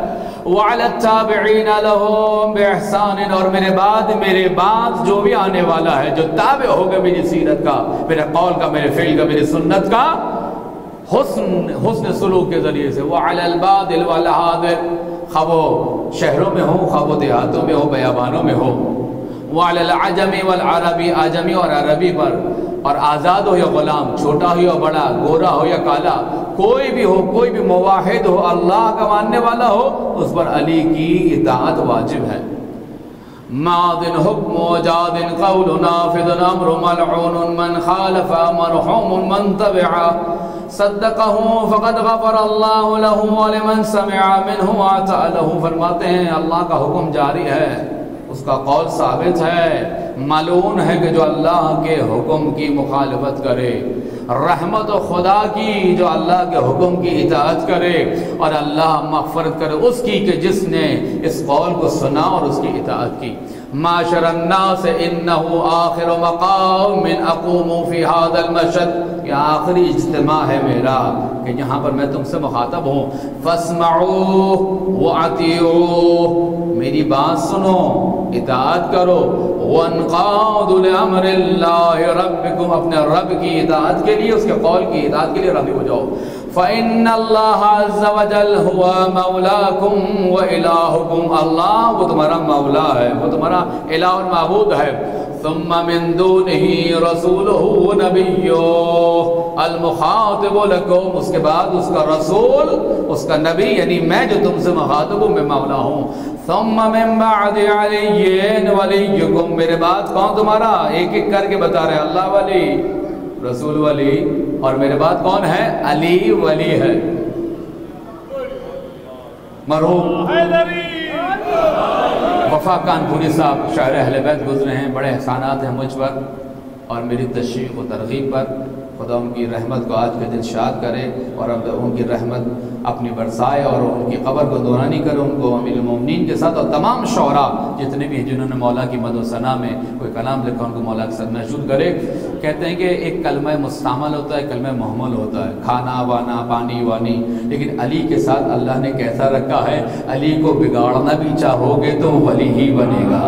وعلی التابعین لہم بإحسان، اور میرے بعد میرے بعد جو بھی آنے والا ہے، جو تابع ہوگا میری سیرت کا، میرے قول کا، میرے فعل کا، میری سنت کا، حسن حسن سلوک کے ذریعے سے، وعلی البادل والحاضر، خواہ وہ شہروں میں ہو، خواہ وہ دیہاتوں میں ہو، بیابانوں میں ہو، وعلی العجم والعربی، عجمی اور عربی پر، اور آزاد ہو یا غلام، چھوٹا ہو یا بڑا، گورا ہو یا کالا، کوئی بھی ہو، کوئی بھی موحد ہو، اللہ کا ماننے والا ہو، اس پر علی کی اطاعت واجب ہے۔ ماضٍ حکم جاد قول نافذ امر ملعون من خالف مرحوم من تبع صدقہ فقد غفر اللہ لہ ولمن سمع منہ وعطا لہ۔ فرماتے ہیں اللہ کا حکم جاری ہے، اس کا قول ثابت ہے، ملعون ہے کہ جو اللہ کے حکم کی مخالفت کرے، رحمت و خدا کی جو اللہ کے حکم کی اطاعت کرے، اور اللہ مغفرت کرے اس کی کہ جس نے اس قول کو سنا اور اس کی اطاعت کی۔ معاشر الناس انہو آخر مقام من اقوم فی هذا المشهد، یہ آخری اجتماع ہے میرا کہ یہاں پر میں تم سے مخاطب ہوں۔ فاسمعوه واطیعوه، میری بات سنو، اطاعت کرو، وانقادوا لامر اللہ ربکم، اپنے رب کی اطاعت کے لیے، اس کے قول کی اطاعت کے لیے راضی ہو جاؤ۔ فإن اللہ عز وجل هو مولاکم وإلہکم، اللہ وہ تمہارا مولا ہے، وہ تمہارا الہ اور معبود ہے۔ ثم من دونہ رسولہ ونبیہ المخاطب لکم، اس کے بعد اس کا رسول، اس کا نبی، یعنی میں جو تم سے مخاطب ہوں، میں مولا ہوں۔ ثم من بعد علی ولیکم، میرے بعد کون تمہارا؟ ایک ایک کر کے بتا رہے ہیں، اللہ ولی، رسول ولی، اور میرے بعد کون ہے؟ علی ولی ہے، مرحوم وفا کانپوری صاحب شاعر اہل بیت گزرے ہیں، بڑے احسانات ہیں مجھ پر اور میری تشویق و ترغیب پر، خدا ان کی رحمت کو آج کے دن شاد کرے اور اب ان کی رحمت اپنی برسائے اور ان کی قبر کو دورانی کرے، ان کو امیر المومنین کے ساتھ اور تمام شعراء جتنے بھی ہیں جنہوں نے مولا کی مد و ثنا میں کوئی کلام لکھا، ان کو مولا کے ساتھ محشور کرے۔ کہتے ہیں کہ ایک کلمہ مستعمل ہوتا ہے، کلمہ محمل ہوتا ہے، کھانا وانا، پانی وانی، لیکن علی کے ساتھ اللہ نے کیسا رکھا ہے، علی کو بگاڑنا بھی چاہو گے تو ولی ہی بنے گا۔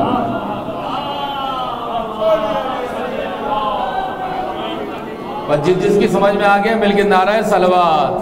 جس جس کی سمجھ میں آگے مل کے نعرہ صلوات۔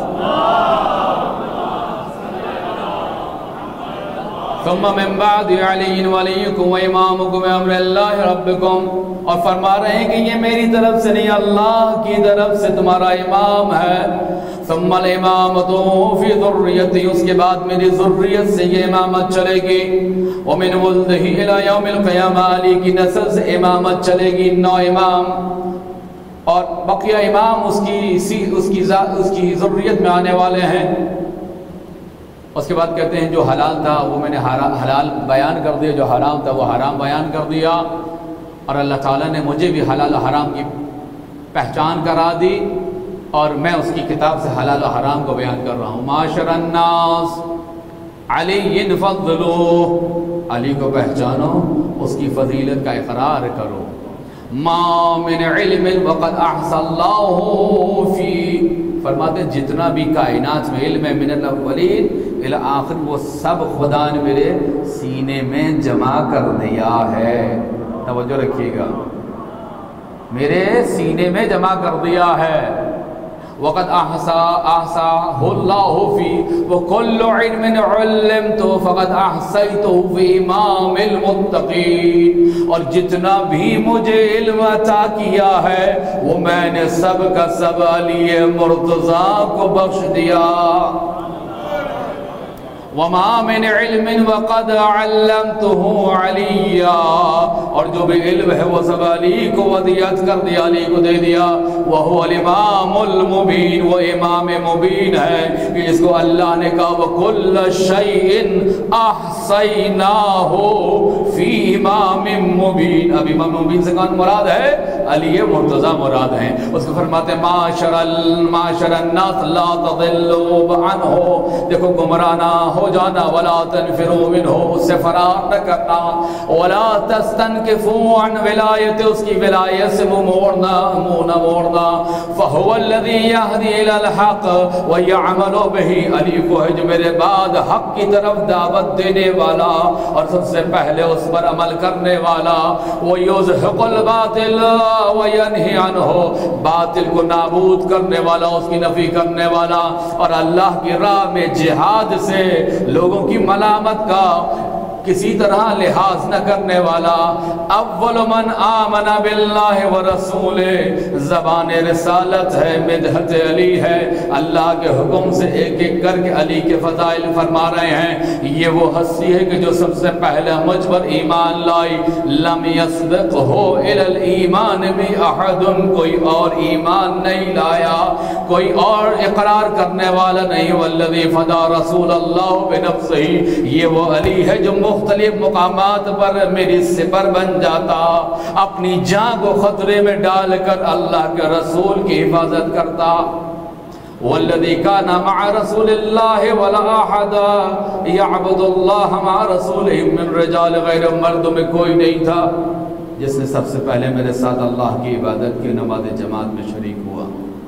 ثم من بعد علی ولیکم و امامکم امر اللہ ربکم، اور فرما رہے ہیں کہ یہ میری طرف سے نہیں، اللہ کی طرف سے تمہارا امام ہے۔ ثم الامامۃ فی ذریتی، اس کے بعد میری ذریت سے یہ امامت چلے گی۔ ومن ولدہ الی یوم القیامہ، علی کی نسل سے امامت چلے گی، نو امام، اور بقیہ امام اس کی اس کی اس کی ذریت میں آنے والے ہیں۔ اس کے بعد کہتے ہیں جو حلال تھا وہ میں نے حلال بیان کر دیا، جو حرام تھا وہ حرام بیان کر دیا، اور اللہ تعالیٰ نے مجھے بھی حلال و حرام کی پہچان کرا دی، اور میں اس کی کتاب سے حلال و حرام کو بیان کر رہا ہوں۔ معاشر الناس علی فضلو، علی کو پہچانو، اس کی فضیلت کا اقرار کرو۔ ما من علم وقد احصى اللہ فی، فرماتے جتنا بھی کائنات میں علم ہے من الاولین الی آخر، وہ سب خدا نے میرے سینے میں جمع کر دیا ہے۔ توجہ رکھیے گا، میرے سینے میں جمع کر دیا ہے۔ وقد احصى احصاه الله في وكل علم علمته فقد احصيته في امام المتقين، اور جتنا بھی مجھے علم عطا کیا ہے وہ میں نے سب کا سب علی مرتضیٰ کو بخش دیا۔ وما من علم وقد علمته علیا، اور جو بھی علم ہے وہ سب علی کو ودیعت کر دیا، علی کو دے دیا۔ وہو الامام المبین، وہ امام مبین ہے کہ جس کو اللہ نے کہا وَكُلَّ شَيْءٍ أَحْصَيْنَاهُ فِي إِمَامٍ مُبِينٍ، اب امام مبین سے کون مراد ہے؟ علی مرتضیٰ مراد ہیں۔ اس کو فرماتے ہیں معاشر الناس لا تضلوا عنہ، دیکھو گمراہ نہ ہو جانا، ولا تنفروا منہ، اس سے فرار نہ کرنا، ولا تستنکروا تنکفوا عن ولایت، اس کی ولایت سے منہ موڑنا منہ نہ موڑنا. فهو الذی یہدی الی الحق ویعمل بہ، علی کو ہے جو میرے بعد حق کی طرف دعوت دینے والا اور سب سے پہلے اس پر عمل کرنے والا. وَيُزْحِقُ الْبَاطِلَ وَيَنْهِ عَنْهُ، باطل کو نابود کرنے والا، اس کی نفی کرنے والا، اور اللہ کی راہ میں جہاد سے لوگوں کی ملامت کا کسی طرح لحاظ نہ کرنے والا. اول من آمن باللہ ورسولہ، زبان رسالت ہے، مدحت علی ہے، اللہ کے حکم سے ایک ایک کر کے علی کے فضائل فرما رہے ہیں. یہ وہ ہستی ہے کہ جو سب سے پہلے مجھ پر ایمان لائی. لم یسبقہ الی الایمان باحد، کوئی اور ایمان نہیں لایا، کوئی اور اقرار کرنے والا نہیں. والذی فدا رسول اللہ بنفسہ، یہ وہ علی ہے جو مختلف مقامات پر میری سپر بن جاتا، اپنی جان کو خطرے میں ڈال کر اللہ کے رسول کی حفاظت کرتا. والذی کان مع رسول اللہ ولا احد یعبد اللہ مع رسولہ من رجال غیر، مردوں میں کوئی نہیں تھا جس نے سب سے پہلے میرے ساتھ اللہ کی عبادت کی، نماز جماعت میں شریک ہوا.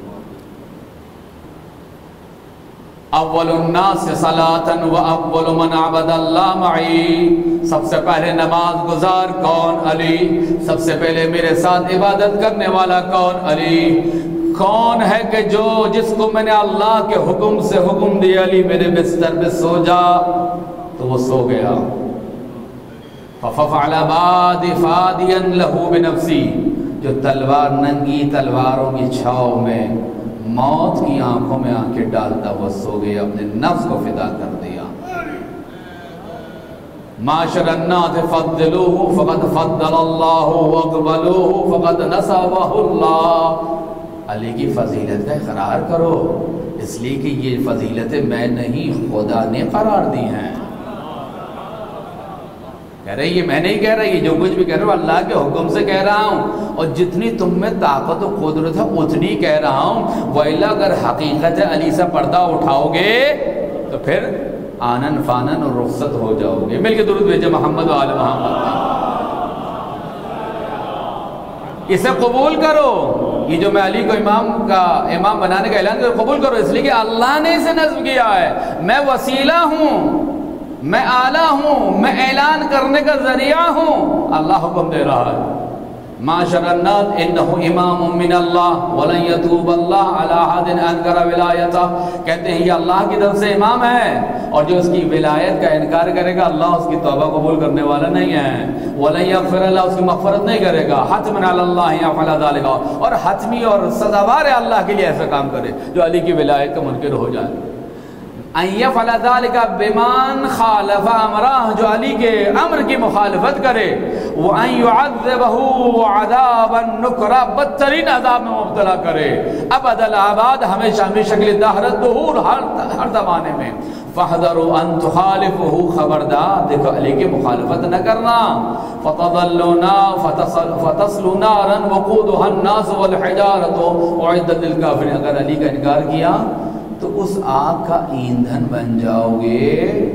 اول الناس صلاۃ و اول من عبد اللہ معی، سب سے پہلے نماز گزار کون؟ علی. سب سے پہلے میرے ساتھ عبادت کرنے والا کون؟ علی. کون ہے کہ جو جس کو میں نے اللہ کے حکم سے حکم دیا علی میرے بستر پہ سو جا، تو وہ سو گیا. ففعل بعد فادیا له بنفسی، جو تلوار ننگی تلواروں کی چھاؤ میں موت کی آنکھوں میں آنکھیں ڈالتا ہوا سو گیا، اپنے نفس کو فدا کر دیا. معاشر الناس فضلوه فقد فضل اللہ واقبلوه فقد نصبہ اللہ. علی کی فضیلت کا اقرار کرو، اس لیے کہ یہ فضیلتیں میں نہیں، خدا نے قرار دی ہیں. کہہ رہے یہ میں نہیں کہہ رہا، یہ جو کچھ بھی کہہ رہا ہوں اللہ کے حکم سے کہہ رہا ہوں، اور جتنی تم میں طاقت و قدرت ہے اتنی کہہ رہا ہوں. وَإِلَّا اگر حقیقت علی سے پردہ اٹھاؤ گے تو پھر آنن فانن اور رخصت ہو جاؤ گے. مل کے درود بھیجے محمد و آل محمد. اسے قبول کرو، یہ جو میں علی کو امام کا امام بنانے کا اعلان کرو، قبول کرو، اس لیے کہ اللہ نے اسے نصب کیا ہے. میں وسیلہ ہوں، میں آلہ ہوں، میں اعلان کرنے کا ذریعہ ہوں. اللہ حکم دے رہا ہے. معاشر الناس انہو امام من اللہ ولن یتوب اللہ علی احد انکر ولایتہ، کہتے ہیں یہ اللہ کی طرف سے امام ہے، اور جو اس کی ولایت کا انکار کرے گا اللہ اس کی توبہ قبول کرنے والا نہیں ہے. ولن یغفر اللہ، اس کی مغفرت نہیں کرے گا. حتما علی اللہ یفعل ذلک، اور حتمی اور سزاوار ہے اللہ کے لیے ایسا کام کرے جو علی کی ولایت کا منکر ہو جائے. ان یفعل ذلک بمن خالف امرہ، جو علی کے امر کی مخالفت کرے. وان یعذبہ عذابا نکرا، بدترین عذاب میں مبتلا کرے ابد الآباد، ہمیشہ ہمیشہ کے لیے دہرت دہور، ہر ہر زمانے میں. فاحذروا ان تخالفہ، خبردار دیکھو علی کی مخالفت نہ کرنا. فتضلوا فتصلوا نارا وقودها الناس والحجارۃ اعدت للکافرین، اگر علی کا انکار کیا تو اس آگ کا ایندھن بن جاؤ گے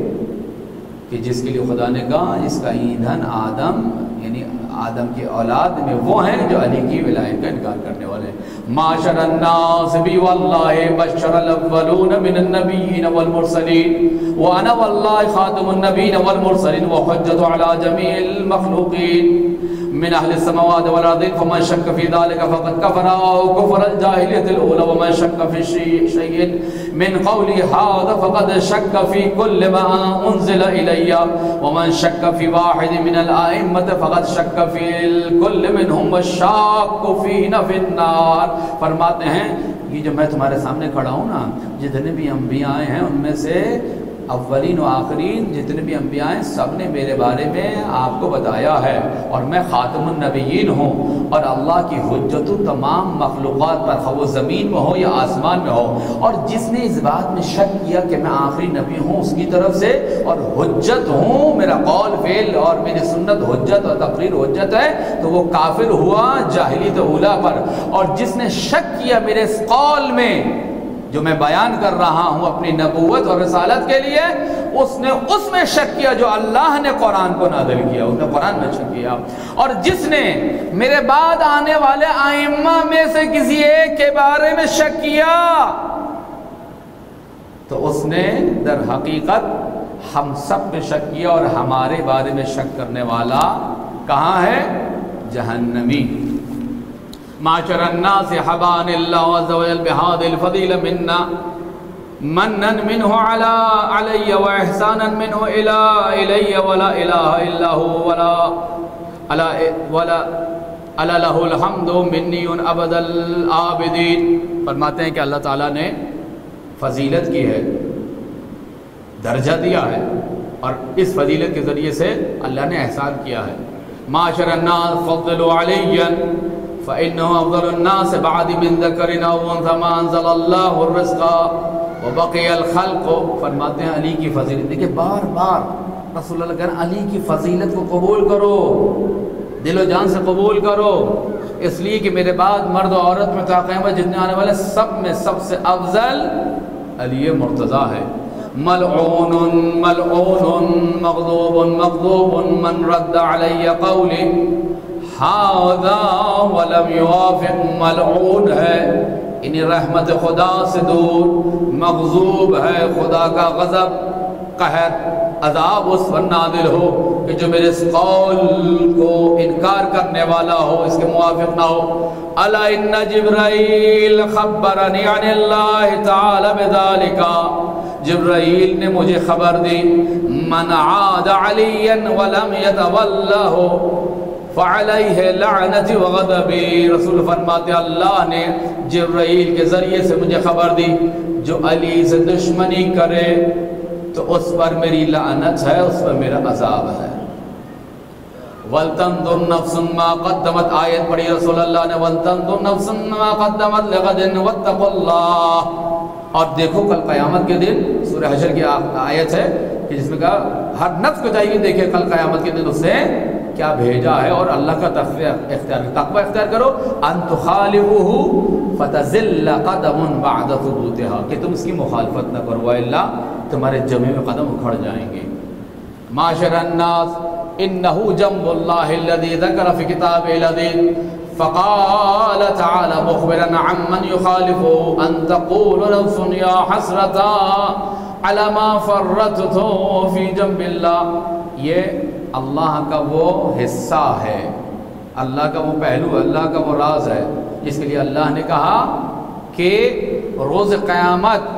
کہ جس کے لیے خدا نے کہا اس کا ایندھن آدم، یعنی آدم کی اولاد میں وہ ہیں جو علی کی ولایت کا انکار کرنے والے. معاشر الناس بی واللہ بشر الاولون من النبیین والمرسلین وانا واللہ خاتم النبیین والمرسلین وحجت علی جمیع المخلوقین من اہل السماوات والارض فمن شک فی ذلك فقد کفر او کفر الجاہلیت الاولى ومن شک فی شیء من قولی هذا فقد شک فی کل ما انزل الی ومن شک فی واحد من الائمة فقد شک فی الکل منهم والشاک فینا فی النار. فرماتے ہیں یہ جو میں تمہارے سامنے کھڑا ہوں نا، جتنے بھی انبیاء ہیں ان میں سے اولین و آخرین جتنے بھی انبیاء ہیں سب نے میرے بارے میں آپ کو بتایا ہے، اور میں خاتم النبیین ہوں، اور اللہ کی حجت تمام مخلوقات پر، خواہ وہ زمین میں ہو یا آسمان میں ہو. اور جس نے اس بات میں شک کیا کہ میں آخری نبی ہوں اس کی طرف سے اور حجت ہوں، میرا قول فعل اور میری سنت حجت اور تقریر حجت ہے، تو وہ کافر ہوا جاہلیت اولیٰ پر. اور جس نے شک کیا میرے اس قول میں جو میں بیان کر رہا ہوں اپنی نبوت اور رسالت کے لیے، اس نے اس میں شک کیا جو اللہ نے قرآن کو نازل کیا، اس نے قرآن میں شک کیا۔ اور جس نے میرے بعد آنے والے ائمہ میں سے کسی ایک کے بارے میں شک کیا تو اس نے در حقیقت ہم سب پہ شک کیا، اور ہمارے بارے میں شک کرنے والا کہاں ہے؟ جہنمی۔ معاشر الناس حبان اللہ عز وجل بہذ الفضیل منا منا منہ علی علی و احسانا منہ الی الی ولا الہ الا هو ولا الا ولا الا له الحمد منی ابد العابدین۔ فرماتے ہیں کہ اللہ تعالیٰ نے فضیلت کی ہے، درجہ دیا ہے، اور اس فضیلت کے ذریعے سے اللہ نے احسان کیا ہے۔ معاشر الناس فضلوا علیا فإنه أفضل الناس بعد من ذكر أو أنثى ما أنزل الله الرزق وبقي الخلق۔ فرماتے ہیں علی کی فضیلت، دیکھیں بار بار رسول اللہ کہہ رہے ہیں علی کی فضیلت کو قبول کرو، دل و جان سے قبول کرو، اس لیے کہ میرے بعد مرد و عورت میں تا قیامت جتنے آنے والے سب میں سب سے افضل علی مرتضیٰ ہے۔ ملعون ملعون مغضوب مغضوب من رد علی قولی ہاذا ولم یوافق، ملعون ہے انہیں رحمت خدا سے دور، مغضوب ہے خدا کا غضب، قہر، عذاب اس پر نازل ہو کہ جو میرے اس قول کو انکار کرنے والا ہو، اس کے موافق نہ ہو۔ الا ان جبرائیل خبرنی عن اللہ تعالی بذالک، جبرائیل نے مجھے خبر دی، من عاد علیا ولم یتولہ فعلیہ لعنتی وغضبی۔ رسول فرماتے اللہ نے جبرائیل کے ذریعے سے مجھے خبر دی جو علی سے دشمنی کرے تو اس پر میری لعنت ہے، اس پر میرا عذاب ہے۔ وَلْتَنْظُرْ نَفْسٌ مَا قَدَّمَتْ، آیت پڑھی رسول اللہ نے، وَلْتَنْظُرْ نَفْسٌ مَا قَدَّمَتْ لِغَدٍ وَاتَّقُوا اللَّهَ۔ اور دیکھو کل قیامت کے دن، سورہ حشر کی آیت ہے کہ جس میں کہا ہر نفس کو چاہیے دیکھے کل قیامت کے دن اس سے کیا بھیجا ہے، اور اللہ کا تقوی اختیار تقوی اختیار کرو، ان تخالفوه فتزل قدم بعد ثبوتها، کہ تم اس کی مخالفت نہ کرو الا تمہارے جمع میں قدم اکھڑ جائیں گے۔ معاشر الناس انه جنب الله الذي ذكر في كتابه العزيز فقال تعالى مخبرا عمن يخالف ان تقول نفس يا حسرتا على ما فرطت في جنب الله، یہ اللہ کا وہ حصہ ہے، اللہ کا وہ پہلو، اللہ کا وہ راز ہے جس کے لیے اللہ نے کہا کہ روز قیامت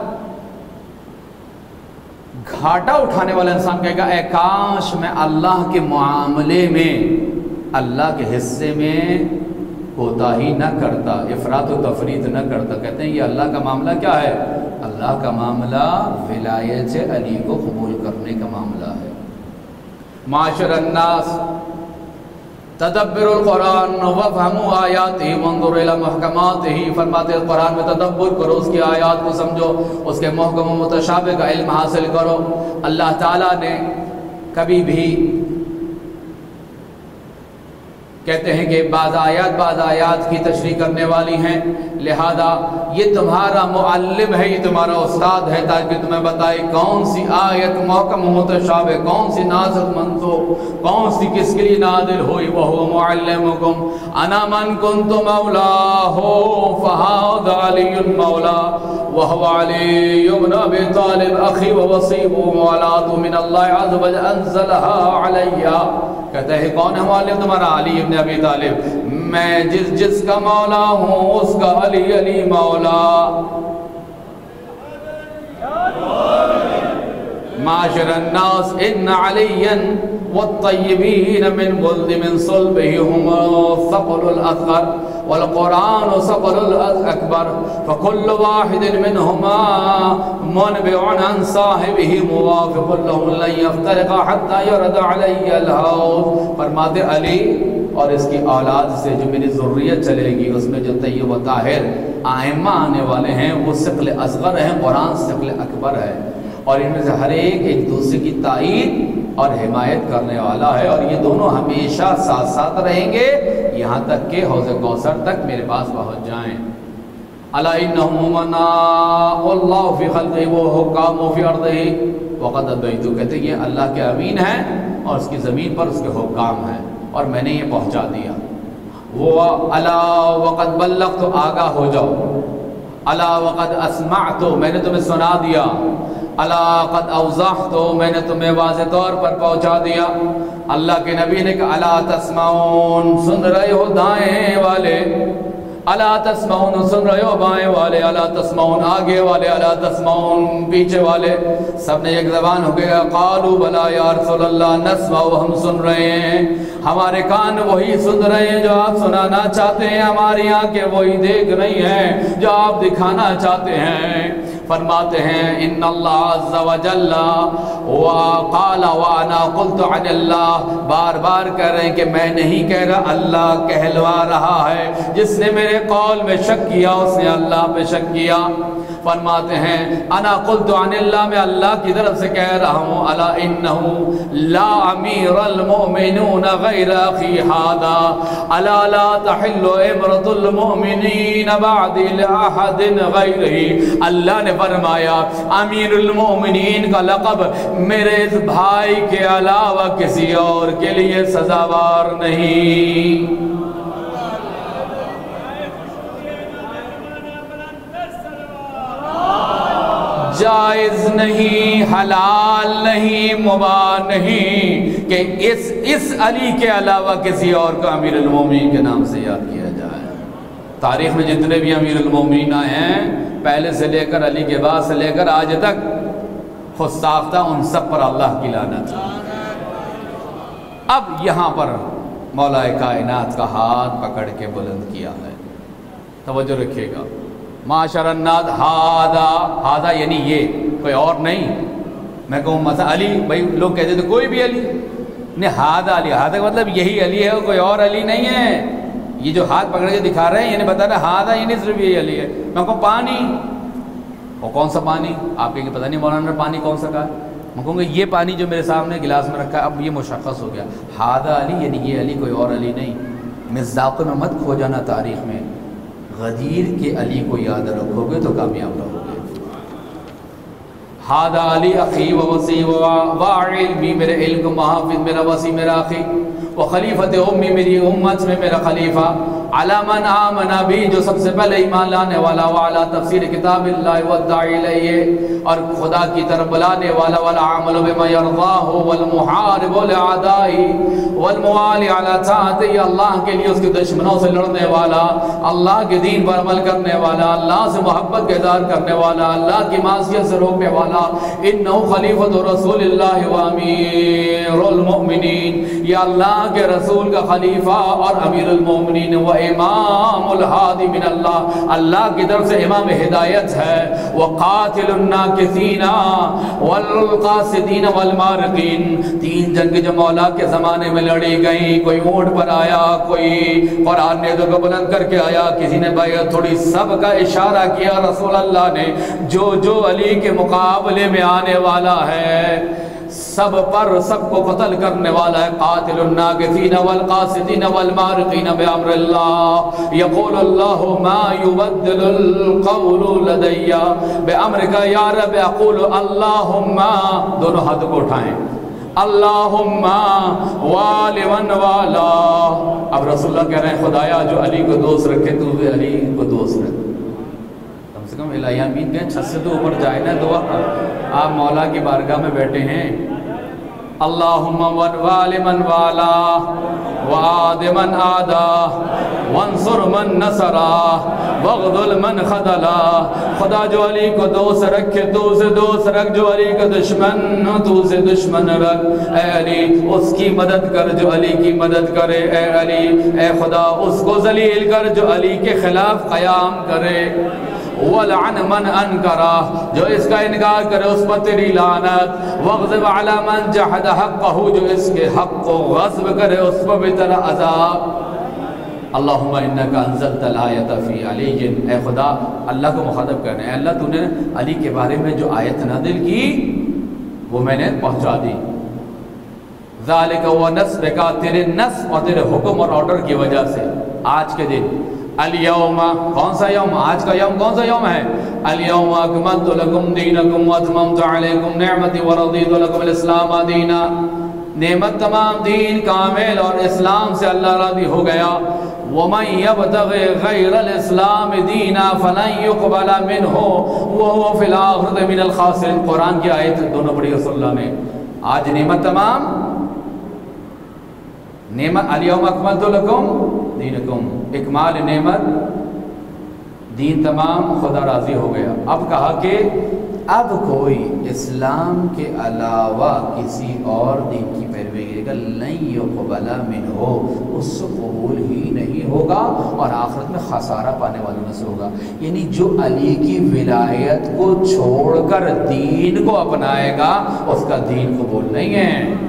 گھاٹا اٹھانے والا انسان کہے گا اے کاش میں اللہ کے معاملے میں، اللہ کے حصے میں کوتاہی نہ کرتا، افراط و تفریط نہ کرتا۔ کہتے ہیں یہ اللہ کا معاملہ کیا ہے؟ اللہ کا معاملہ ولایت علی کو قبول کرنے کا معاملہ ہے۔ معاشر الناس تدبر القرآن وفہموا آیاتہ وانظر الی محکماتہ، فرماتے ہیں قرآن میں تدبر کرو، اس کی آیات کو سمجھو، اس کے محکم و متشابہ کا علم حاصل کرو۔ اللہ تعالیٰ نے کبھی بھی کہتے ہیں کہ بعض آیات بعض آیات کی تشریح کرنے والی ہیں، لہذا یہ تمہارا معلم ہے، یہ تمہارا استاد ہے تاکہ تمہیں بتائے کون سی آیت محکم و متشابہ، کون سی ناسخ منسوخ، کون سی کس کے لیے نازل ہوئی۔ وَهُوَ مُعَلِّمُكُمْ أَنَا مَنْ كُنْتُ مَوْلَاهُ فَهَذَا عَلِيٌّ مَوْلَاهُ وَهُوَ عَلِيُّ بْنُ أَبِي طَالِبٍ أَخِي وَوَصِيٌّ مُوَالَاةٌ مِنَ اللَّهِ عَزَّ وَجَلَّ أَنزَلَهَا عَلَيَّ۔ کہتے ہیں کون ہے معلم تمہارا؟ علی ابن ابی طالب، میں جس جس کا مولا ہوں اس کا علی علی مولا۔ معاشر الناس ان علیا والطیبین من ولد من صلبہ هم الثقل الاصغر والقرآن ثقل الاکبر فکل واحد منهما منبع عن صاحبہ موافق لهم لن یفترق حتی یرد علی الحوض۔ فرماتے علی اور اس کی اولاد سے جو میری ذریت چلے گی اس میں جو طیب و طاہر آئمہ آنے والے ہیں وہ ثقل اصغر ہیں، قرآن ثقل اکبر ہے، اور ان میں سے ہر ایک ایک دوسرے کی تائید اور حمایت کرنے والا ہے، اور یہ دونوں ہمیشہ ساتھ ساتھ رہیں گے یہاں تک کہ حوض کوثر تک میرے پاس پہنچ جائیں۔ الا انہم امناء اللہ فی خلقہ وحکام فی ارضہ وقد ابیتو، کہتے ہیں یہ اللہ کے امین ہیں اور اس کی زمین پر اس کے حکام ہیں اور میں نے یہ پہنچا دیا۔ وہ الا وقد بلغت، آگاہ ہو جاؤ، الا وقد اسمعت، میں نے تمہیں سنا دیا، الا قد اوضحت، میں نے تمہیں واضح طور پر پہنچا دیا۔ اللہ کے نبی نے کہا الا تسمعون، سن رہے ہو دائیں والے، الا تسمعون، سن رہے ہو بائیں والے، الا تسمعون آگے والے، الا تسمعون پیچھے والے، سب نے ایک زبان ہو گیا، قالوا بلا یا رسول اللہ نسمع، ہم سن رہے ہیں، ہمارے کان وہی سن رہے ہیں جو آپ سنانا چاہتے ہیں، ہماری آنکھیں وہی دیکھ رہی ہیں جو آپ دکھانا چاہتے ہیں۔ فرماتے ہیں ان اللہ عز وجل وقال وانا قلت عن اللہ، بار بار کہہ رہے ہیں کہ میں نہیں کہہ رہا، اللہ کہلوا رہا ہے، جس نے میرے قول میں شک کیا اس نے اللہ پہ شک کیا۔ فرماتے ہیں انا قلت عن اللہ، میں اللہ کی طرف سے کہہ رہا ہوں، الا انه لا امیر المؤمنون غیر اخی ھذا، الا لا تحل امرۃ المؤمنین بعد لاحد غیرہ۔ اللہ نے فرمایا امیر المؤمنین کا لقب میرے اس بھائی کے علاوہ کسی اور کے لیے سزاوار نہیں، جائز نہیں، حلال نہیں، مباح نہیں کہ اس اس علی کے علاوہ کسی اور کو امیر المومنین کے نام سے یاد کیا جائے۔ تاریخ میں جتنے بھی امیر المومنین آئے ہیں، پہلے سے لے کر علی کے بعد سے لے کر آج تک، خود ساختہ ان سب پر اللہ کی لعنت۔ اب یہاں پر مولا کائنات کا ہاتھ پکڑ کے بلند کیا ہے، توجہ رکھیے گا، معاشر الناس ہادا، ہادا یعنی یہ، کوئی اور نہیں۔ میں کہوں مثلا علی، بھائی لوگ کہتے تھے کوئی بھی علی نہیں، ہادا علی، ہادا کا مطلب یہی علی ہے، کوئی اور علی نہیں ہے۔ یہ جو ہاتھ پکڑ کے دکھا رہے ہیں یعنی بتا رہے ہادا یعنی صرف یہی علی ہے۔ میں کہوں پانی، وہ کون سا پانی؟ آپ کہیں گے پتہ نہیں مولانا نے پانی کون سا کہا۔ میں کہوں گا یہ پانی جو میرے سامنے گلاس میں رکھا ہے، اب یہ مشخص ہو گیا، ہادا علی یعنی یہ علی، کوئی اور علی نہیں۔ مصداق میں مت کھو جانا تاریخ میں، غدیر کے علی کو یاد رکھو گے تو کامیاب رہو گے۔ ہادا علی اخی و وصی و علمی، میرے علم کا محافظ، میرا وصی میرا اخی، و خلیفت امی، میری امت میں میرا خلیفہ، علی من آمن بھی، جو سب سے پہلے ایمان لانے والا، وعلی تفسیر کتاب اللہ والداعی الیہ، اور خدا کی طرف بلانے والا، والعامل بما یرضاہ، والمحارب لأعدائہ، والموالی علی طاعتہ، اللہ کے لیے اس کے دشمنوں سے لڑنے والا، اللہ کے دین پر عمل کرنے والا، اللہ سے محبت کا اظہار کرنے والا، اللہ کی معصیت سے روکنے والا، انہ خلیفۃ رسول اللہ و امیر المؤمنین، یہ اللہ کے رسول کا خلیفہ اور امیر المؤمنین، و امام الہادی من اللہ، اللہ کی طرف سے امام ہدایت ہے، وقاتل الناکثین والقاصدین والمارقین، تین جنگ جو مولا کے زمانے میں لڑی گئیں، کوئی اونٹ پر آیا، کوئی قرآن نے کو بلند کر کے آیا، کسی نے بیعت تھوڑی، سب کا اشارہ کیا رسول اللہ نے، جو جو علی کے مقابلے میں آنے والا ہے سب پر سب کو قتل کرنے والا ہے۔ قاتل الناکثین والقاصدین والمارقین بامر اللہ، یقول اللہ ما یبدل القول لدی بامرک یا رب، اقول اللہم، دونوں ہاتھ کو اٹھائیں، اللہم والی من والا۔ اب رسول اللہ کہہ رہے ہیں خدایا جو علی کو دوست رکھے تو بھی علی کو دوست رکھ، کم سے کم الہی امین کہیں، چھت سے تو اوپر جائے نا دعا۔ آپ مولا کی بارگاہ میں بیٹھے ہیں، اللہم والی من والا، وعاد من عادا، وانصر من نصرا، واغذل من خذلا، خدا جو علی کو دوست رکھے تو اسے دوست رکھ، جو علی کا دشمن تو اسے دشمن رکھ، اے علی اس کی مدد کر جو علی کی مدد کرے، اے علی اے خدا اس کو ذلیل کر جو علی کے خلاف قیام کرے، وَلْعَنْ مَنْ أَنْكَرَ، جو اس کا انکار کرے اس پر تیری لعنت، وَغْضِبْ عَلَى مَنْ جَحَدَ حَقَّهُ، جو اس کے حق کو غصب کرے اس پر بھی تیرا عذاب۔ اللہم انکا انزلت الآیت فی علی، اے خدا اللہ کو مخاطب کرنے، اے اللہ تو نے علی کے بارے میں جو آیت نازل کی وہ میں نے پہنچا دی، ذالک و نصبک، تیرے نصب اور تیرے حکم اور آرڈر کی وجہ سے آج کے دن अल-यौम, कौन सा यौम? आज का यौम कौन सा यौम है? अल-यौम अकमलतु लकुम दीनकुम व अतममतु अलैकुम निअमती व रदीतु लकुम अल-इस्लाम दीना। नेमत तमाम, दीन कामिल और इस्लाम से अल्लाह राज़ी हो गया। वमन यब्तगि गैरल इस्लाम दीना फलन युक़बल मिन्हु व हुवा फिल आखिरति मिनल खासिरीन। कुरान की आयत दोनों पढ़ी रसूलुल्लाह ने। आज नेमत तमाम, नेमत अल-यौम अकमलतु लकुम दीनकुम, इकमाल नेमत, दीन तमाम, खुदा राज़ी हो गया। अब कहा कि अब कोई इस्लाम के अलावा किसी और दीन की पैरवी करेगा, नहीं युक़बल मिन्हु, उससे कबूल ही नहीं होगा और आखिरत में खसारा पाने वालों में से होगा। यानी जो अली की विलायत को छोड़कर दीन को अपनाएगा उसका दीन कबूल नहीं है।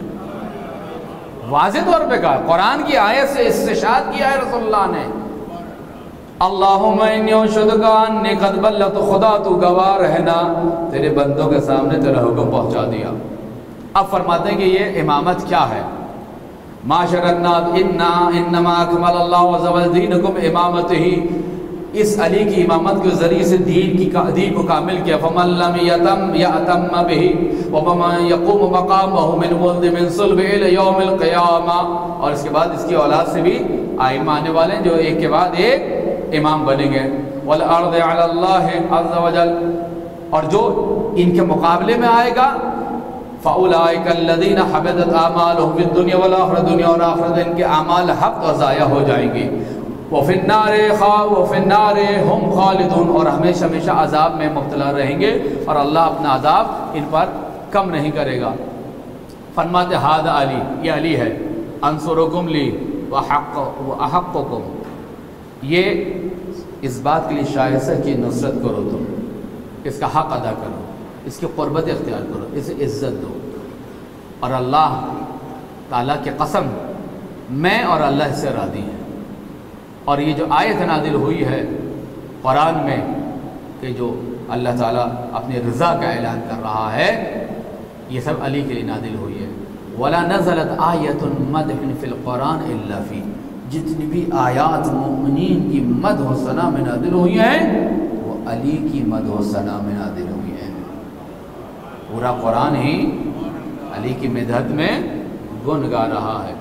वाज़ेह तौर पे कहा, कुरान की आयत से इस्तिशाद किया है रसूलुल्लाह ने। अल्लाहुम्मा इन्नी अशहदुका अन्नी क़द बल्लगतु, खुदा तू गवाह रहना तेरे बंदों के सामने तेरा हुक्म पहुंचा दिया। अब फरमाते हैं कि ये इमामत क्या है? माशरन नास इन्ना इन्नमा अकमलल्लाहु अज़्ज़ा व जल्ल दीनकुम इमामतिही, इस अली की इमामत के ज़रिए से दीन की दीन को कामिल किया। फमन लम यतम यअतम बिही व ममन यक़ूम मक़ामहु मिन वल्द मिन सुल्ब इला यौमिल क़ियामा। और इसके बाद इसकी औलाद से भी आइम्मा आने वाले हैं जो एक के बाद एक इमाम बनेंगे। वल अर्द अलल्लाहि अज़्ज़ा व जल्ल, और जो इनके मुकाबले में आएगा फ़उलाइका अल्लज़ीना हबितत आमालुहुम फिद दुनिया वल आखिरह, दुनिया और आखिरत इनके आमाल हब्त और ज़ाया हो जाएंगे। व फिन्नारे खा व फिन्नारे हुम खालिदून, और हमेशा हमेशा अजाब में मुब्तला रहेंगे और अल्लाह अपना अजाब इन पर कम नहीं करेगा। फरमाते हादा अली, ये अली है। अंसुरुकुम ली व हक़्क़ु व अहक़्क़ुकुम, ये इस बात के लिए शायद है कि नुसरत करो, तुम इसका हक़ अदा करो, इसकी क़ुर्बत इख्तियार करो, इसे इज़्ज़त दो। और अल्लाह ताला की कसम, मैं और अल्लाह से राज़ी हैं। और ये जो आयत नाजिल हुई है कुरान में कि जो अल्लाह ताला अपनी रज़ा का ऐलान कर रहा है, ये सब अली के लिए नाजिल हुई है। वला नज़लत आयतुन मदहिन फ़िल कुरान इल्ला फ़ी, जितनी भी आयात मोमिनीन की मद व सना में नाजिल हुई हैं वो अली की मद व सना में नाजिल हुई हैं। पूरा कुरान ही अली की मदद में गुन गा रहा है।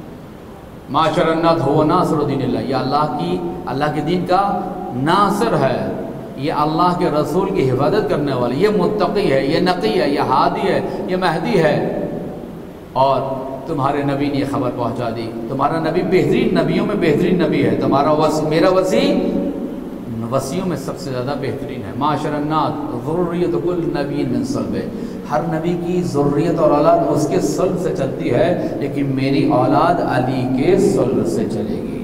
माशरन नास हुवा नासिरुद्दीनिल्लाह, ये अल्लाह की अल्लाह के दीन का नासिर है, ये अल्लाह के रसूल की हिफाजत करने वाला, ये मुत्तकी है, ये नकी है, ये हादी है, ये महदी है। और तुम्हारे नबी ने खबर पहुंचा दी, तुम्हारा नबी बेहतरीन नबियों में बेहतरीन नबी है, तुम्हारा वस मेरा वसी वसियों में सबसे ज़्यादा बेहतरीन है। माशरन नास ज़ुर्रियत कुल नबी मिन सल्बे, हर नबी की ज़ुर्रियत और औलाद उसके सल्ब से चलती है, लेकिन मेरी औलाद अली के सल्ब से चलेगी।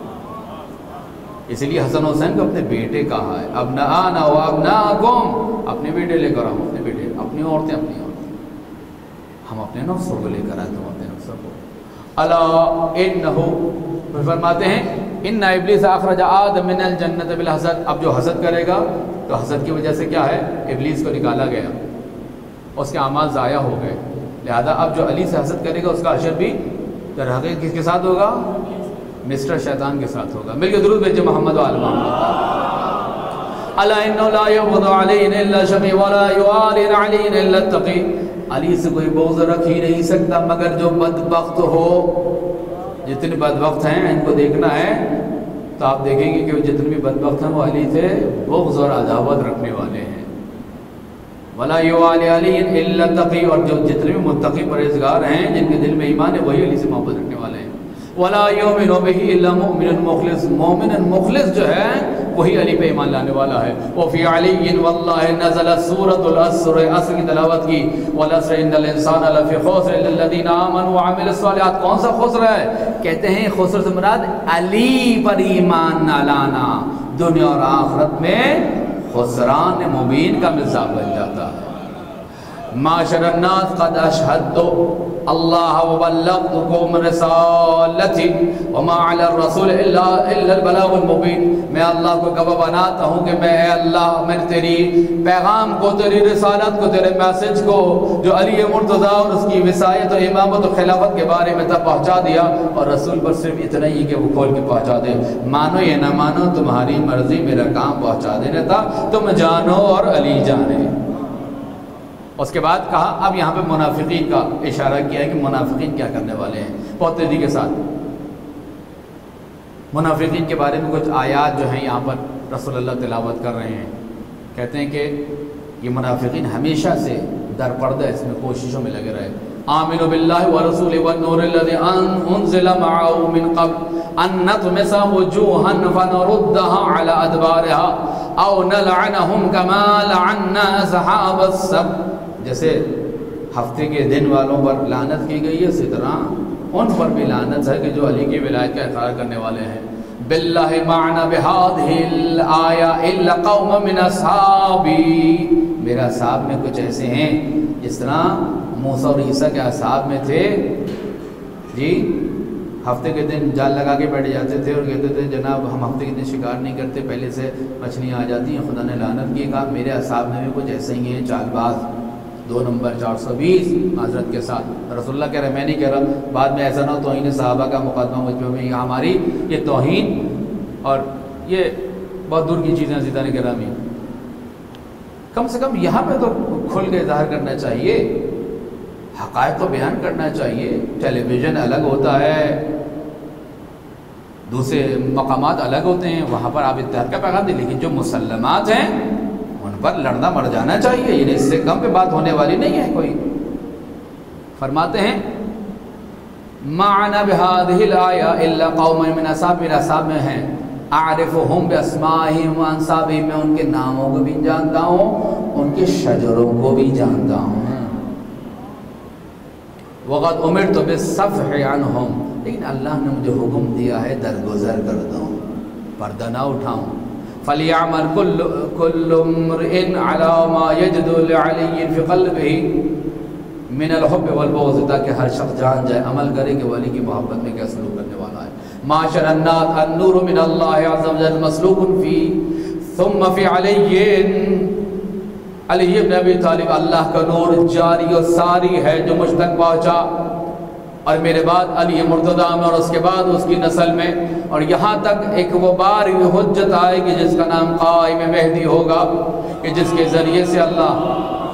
इसलिए हसन हुसैन को अपने बेटे कहा है, अब न आना व अब न आकुम, अपने बेटे लेकर आओ, अपने बेटे, अपनी औरतें अपनी औरतें, हम अपने नफ्सों को लेकर आए, तुम अपने नफ्सों को। अला इन्नहु, फरमाते हैं इन्ना इब्लीस अखरज आदम मिनल जन्नत बिल हसद, अब जो हसद करेगा तो हसद की वजह से क्या है, इब्लीस को निकाला गया, उसके अमाल ज़ाया हो गए। लिहाजा अब जो अली से हसद करेगा उसका अशर भी दरहक़ीक़त किसके साथ होगा, मिस्टर शैतान के साथ होगा। मिलके दुरूद भेजे मोहम्मद व आल मोहम्मद। अला इन्नहु ला यबग़ु अलैना इल्ला शक़ी व ला युआलिन अलैना इल्ला तक़ी, अली से कोई बोझ रख ही नहीं सकता मगर जो बदबख्त हो। जितने बदबख्त हैं इनको देखना है तो आप देखेंगे कि जितने भी बदबख्त हैं वो अली से बुग़्ज़ और अदावत रखने वाले हैं। वला युआलि अलीन इल्ला तक़ी, और जो जितने भी मुत्तक़ी परहेज़गार हैं जिनके दिल में ईमान है वही अली से मोहब्बत रखने वाले हैं। वला युमिनु बिही इल्ला मुमिनुन मुख़लिस, मोमिन मुख़लिस जो है वही अली पे ईमान लाने वाला है। व फ़ी अलीय्यिन वल्लाहि नज़लत सूरतुल अस्र, अस्र की तिलावत की, वल अस्र इन्नल इंसाना लफ़ी ख़ुस्र इल्लल्लज़ीना आमनू व अमिलुस सालिहात। कौन सा खुस्र है? कहते हैं खुस्र से मुराद अली पर ईमान न लाना, दुनिया और आखिरत में खुसरान मुबीन का मिज़ाज बन जाता है। معاشر الناس قد اشہدت اللہ وبلغتکم رسالتی وما علی الرسول الا الا البلاغ المبین. میں اللہ کو گواہ بناتا ہوں کہ میں اے اللہ میں نے تیری پیغام کو، تیری رسالت کو، تیرے میسج کو جو علی مرتضیٰ اور اس کی وصایت و امامت و خلافت کے بارے میں تب پہنچا دیا، اور رسول پر صرف اتنا ہی کہ وہ کھول کے پہنچا دے. مانو یا نہ مانو تمہاری مرضی، میرا کام پہنچا دینا تھا، تم جانو اور علی جانے. اس کے بعد کہا اب یہاں پہ منافقین کا اشارہ کیا ہے کہ منافقین کیا کرنے والے ہیں بہت تیزی کے ساتھ. منافقین کے بارے میں کچھ آیات جو ہیں یہاں پر رسول اللہ تلاوت کر رہے ہیں. کہتے ہیں کہ یہ منافقین ہمیشہ سے در پردہ اس میں کوششوں میں لگے رہے. آمنوا باللہ ورسولہ والنور الذی انزل معه من قبل ان نطمس وجوہا فنردها على ادبارها او نلعنهم كما لعنا اصحاب السبت. جیسے ہفتے کے دن والوں پر لعنت کی گئی ہے، اسی طرح ان پر بھی لعنت ہے کہ جو علی کی ولایت کا اقرار کرنے والے ہیں. باللہ معنا بهذه الآیہ الا قوم من اصحابی. میرے اصحاب میں کچھ ایسے ہیں جس طرح موسیٰ اور عیسیٰ کے اصحاب میں تھے جی، ہفتے کے دن جال لگا کے بیٹھ جاتے تھے اور کہتے تھے جناب ہم ہفتے کے دن شکار نہیں کرتے، پہلے سے مچھلیاں آ جاتی ہیں، خدا نے لعنت کی. کہا میرے اصحاب میں بھی کچھ ایسے ہی ہیں چال باز. دو نمبر چار سو بیس معذرت کے ساتھ رسول اللہ کہہ رہے میں نہیں کہہ رہا، بعد میں ایسا نہ ہو توہین صحابہ کا مقدمہ مجھ پہ میں ہماری یہ توہین اور یہ بہت دور کی چیزیں عزیزان گرامی. کم سے کم یہاں پہ تو کھل کے اظہار کرنا چاہیے، حقائق کو بیان کرنا چاہیے. ٹیلی ویژن الگ ہوتا ہے، دوسرے مقامات الگ ہوتے ہیں، وہاں پر آپ اتحاد کا پیغام دیں، لیکن جو مسلمات ہیں ان پر لڑنا مر جانا چاہیے. یعنی اس سے کم پہ بات ہونے والی نہیں ہے کوئی. فرماتے ہیں معنا بهذه الآیہ الا قوم من اصحاب. میرے اصحاب میں ہیں اعرفهم باسمائهم وانسابهم، میں ان کے ناموں کو بھی جانتا ہوں، ان کے شجروں کو بھی جانتا ہوں. وقد امرت بالصفح عنهم، لیکن اللہ نے مجھے حکم دیا ہے درگزر کر دوں، پردہ نہ اٹھاؤں. فَلْيَعْمَلْ كُلُّ كُلُّ امْرِئٍ عَلَى مَا يَجِدُ لِعَلِيٍّ فِي قَلْبِهِ مِنَ الْحُبِّ وَالْبُغْضِ، تاکہ ہر شخص جان جائے، عمل کرے کہ ولی کی محبت میں کیا سلوک کرنے والا ہے. معاشر الناس النور من اللہ عز وجل مسلوق فی ثم فی علی علی ابن ابی طالب. اللہ کا نور جاری و ساری ہے جو مجھ تک پہنچا، اور میرے بعد علی مرتضیٰ میں، اور اس کے بعد اس کی نسل میں، اور یہاں تک ایک وہ بار حجت آئے گی جس کا نام قائم مہدی ہوگا، کہ جس کے ذریعے سے اللہ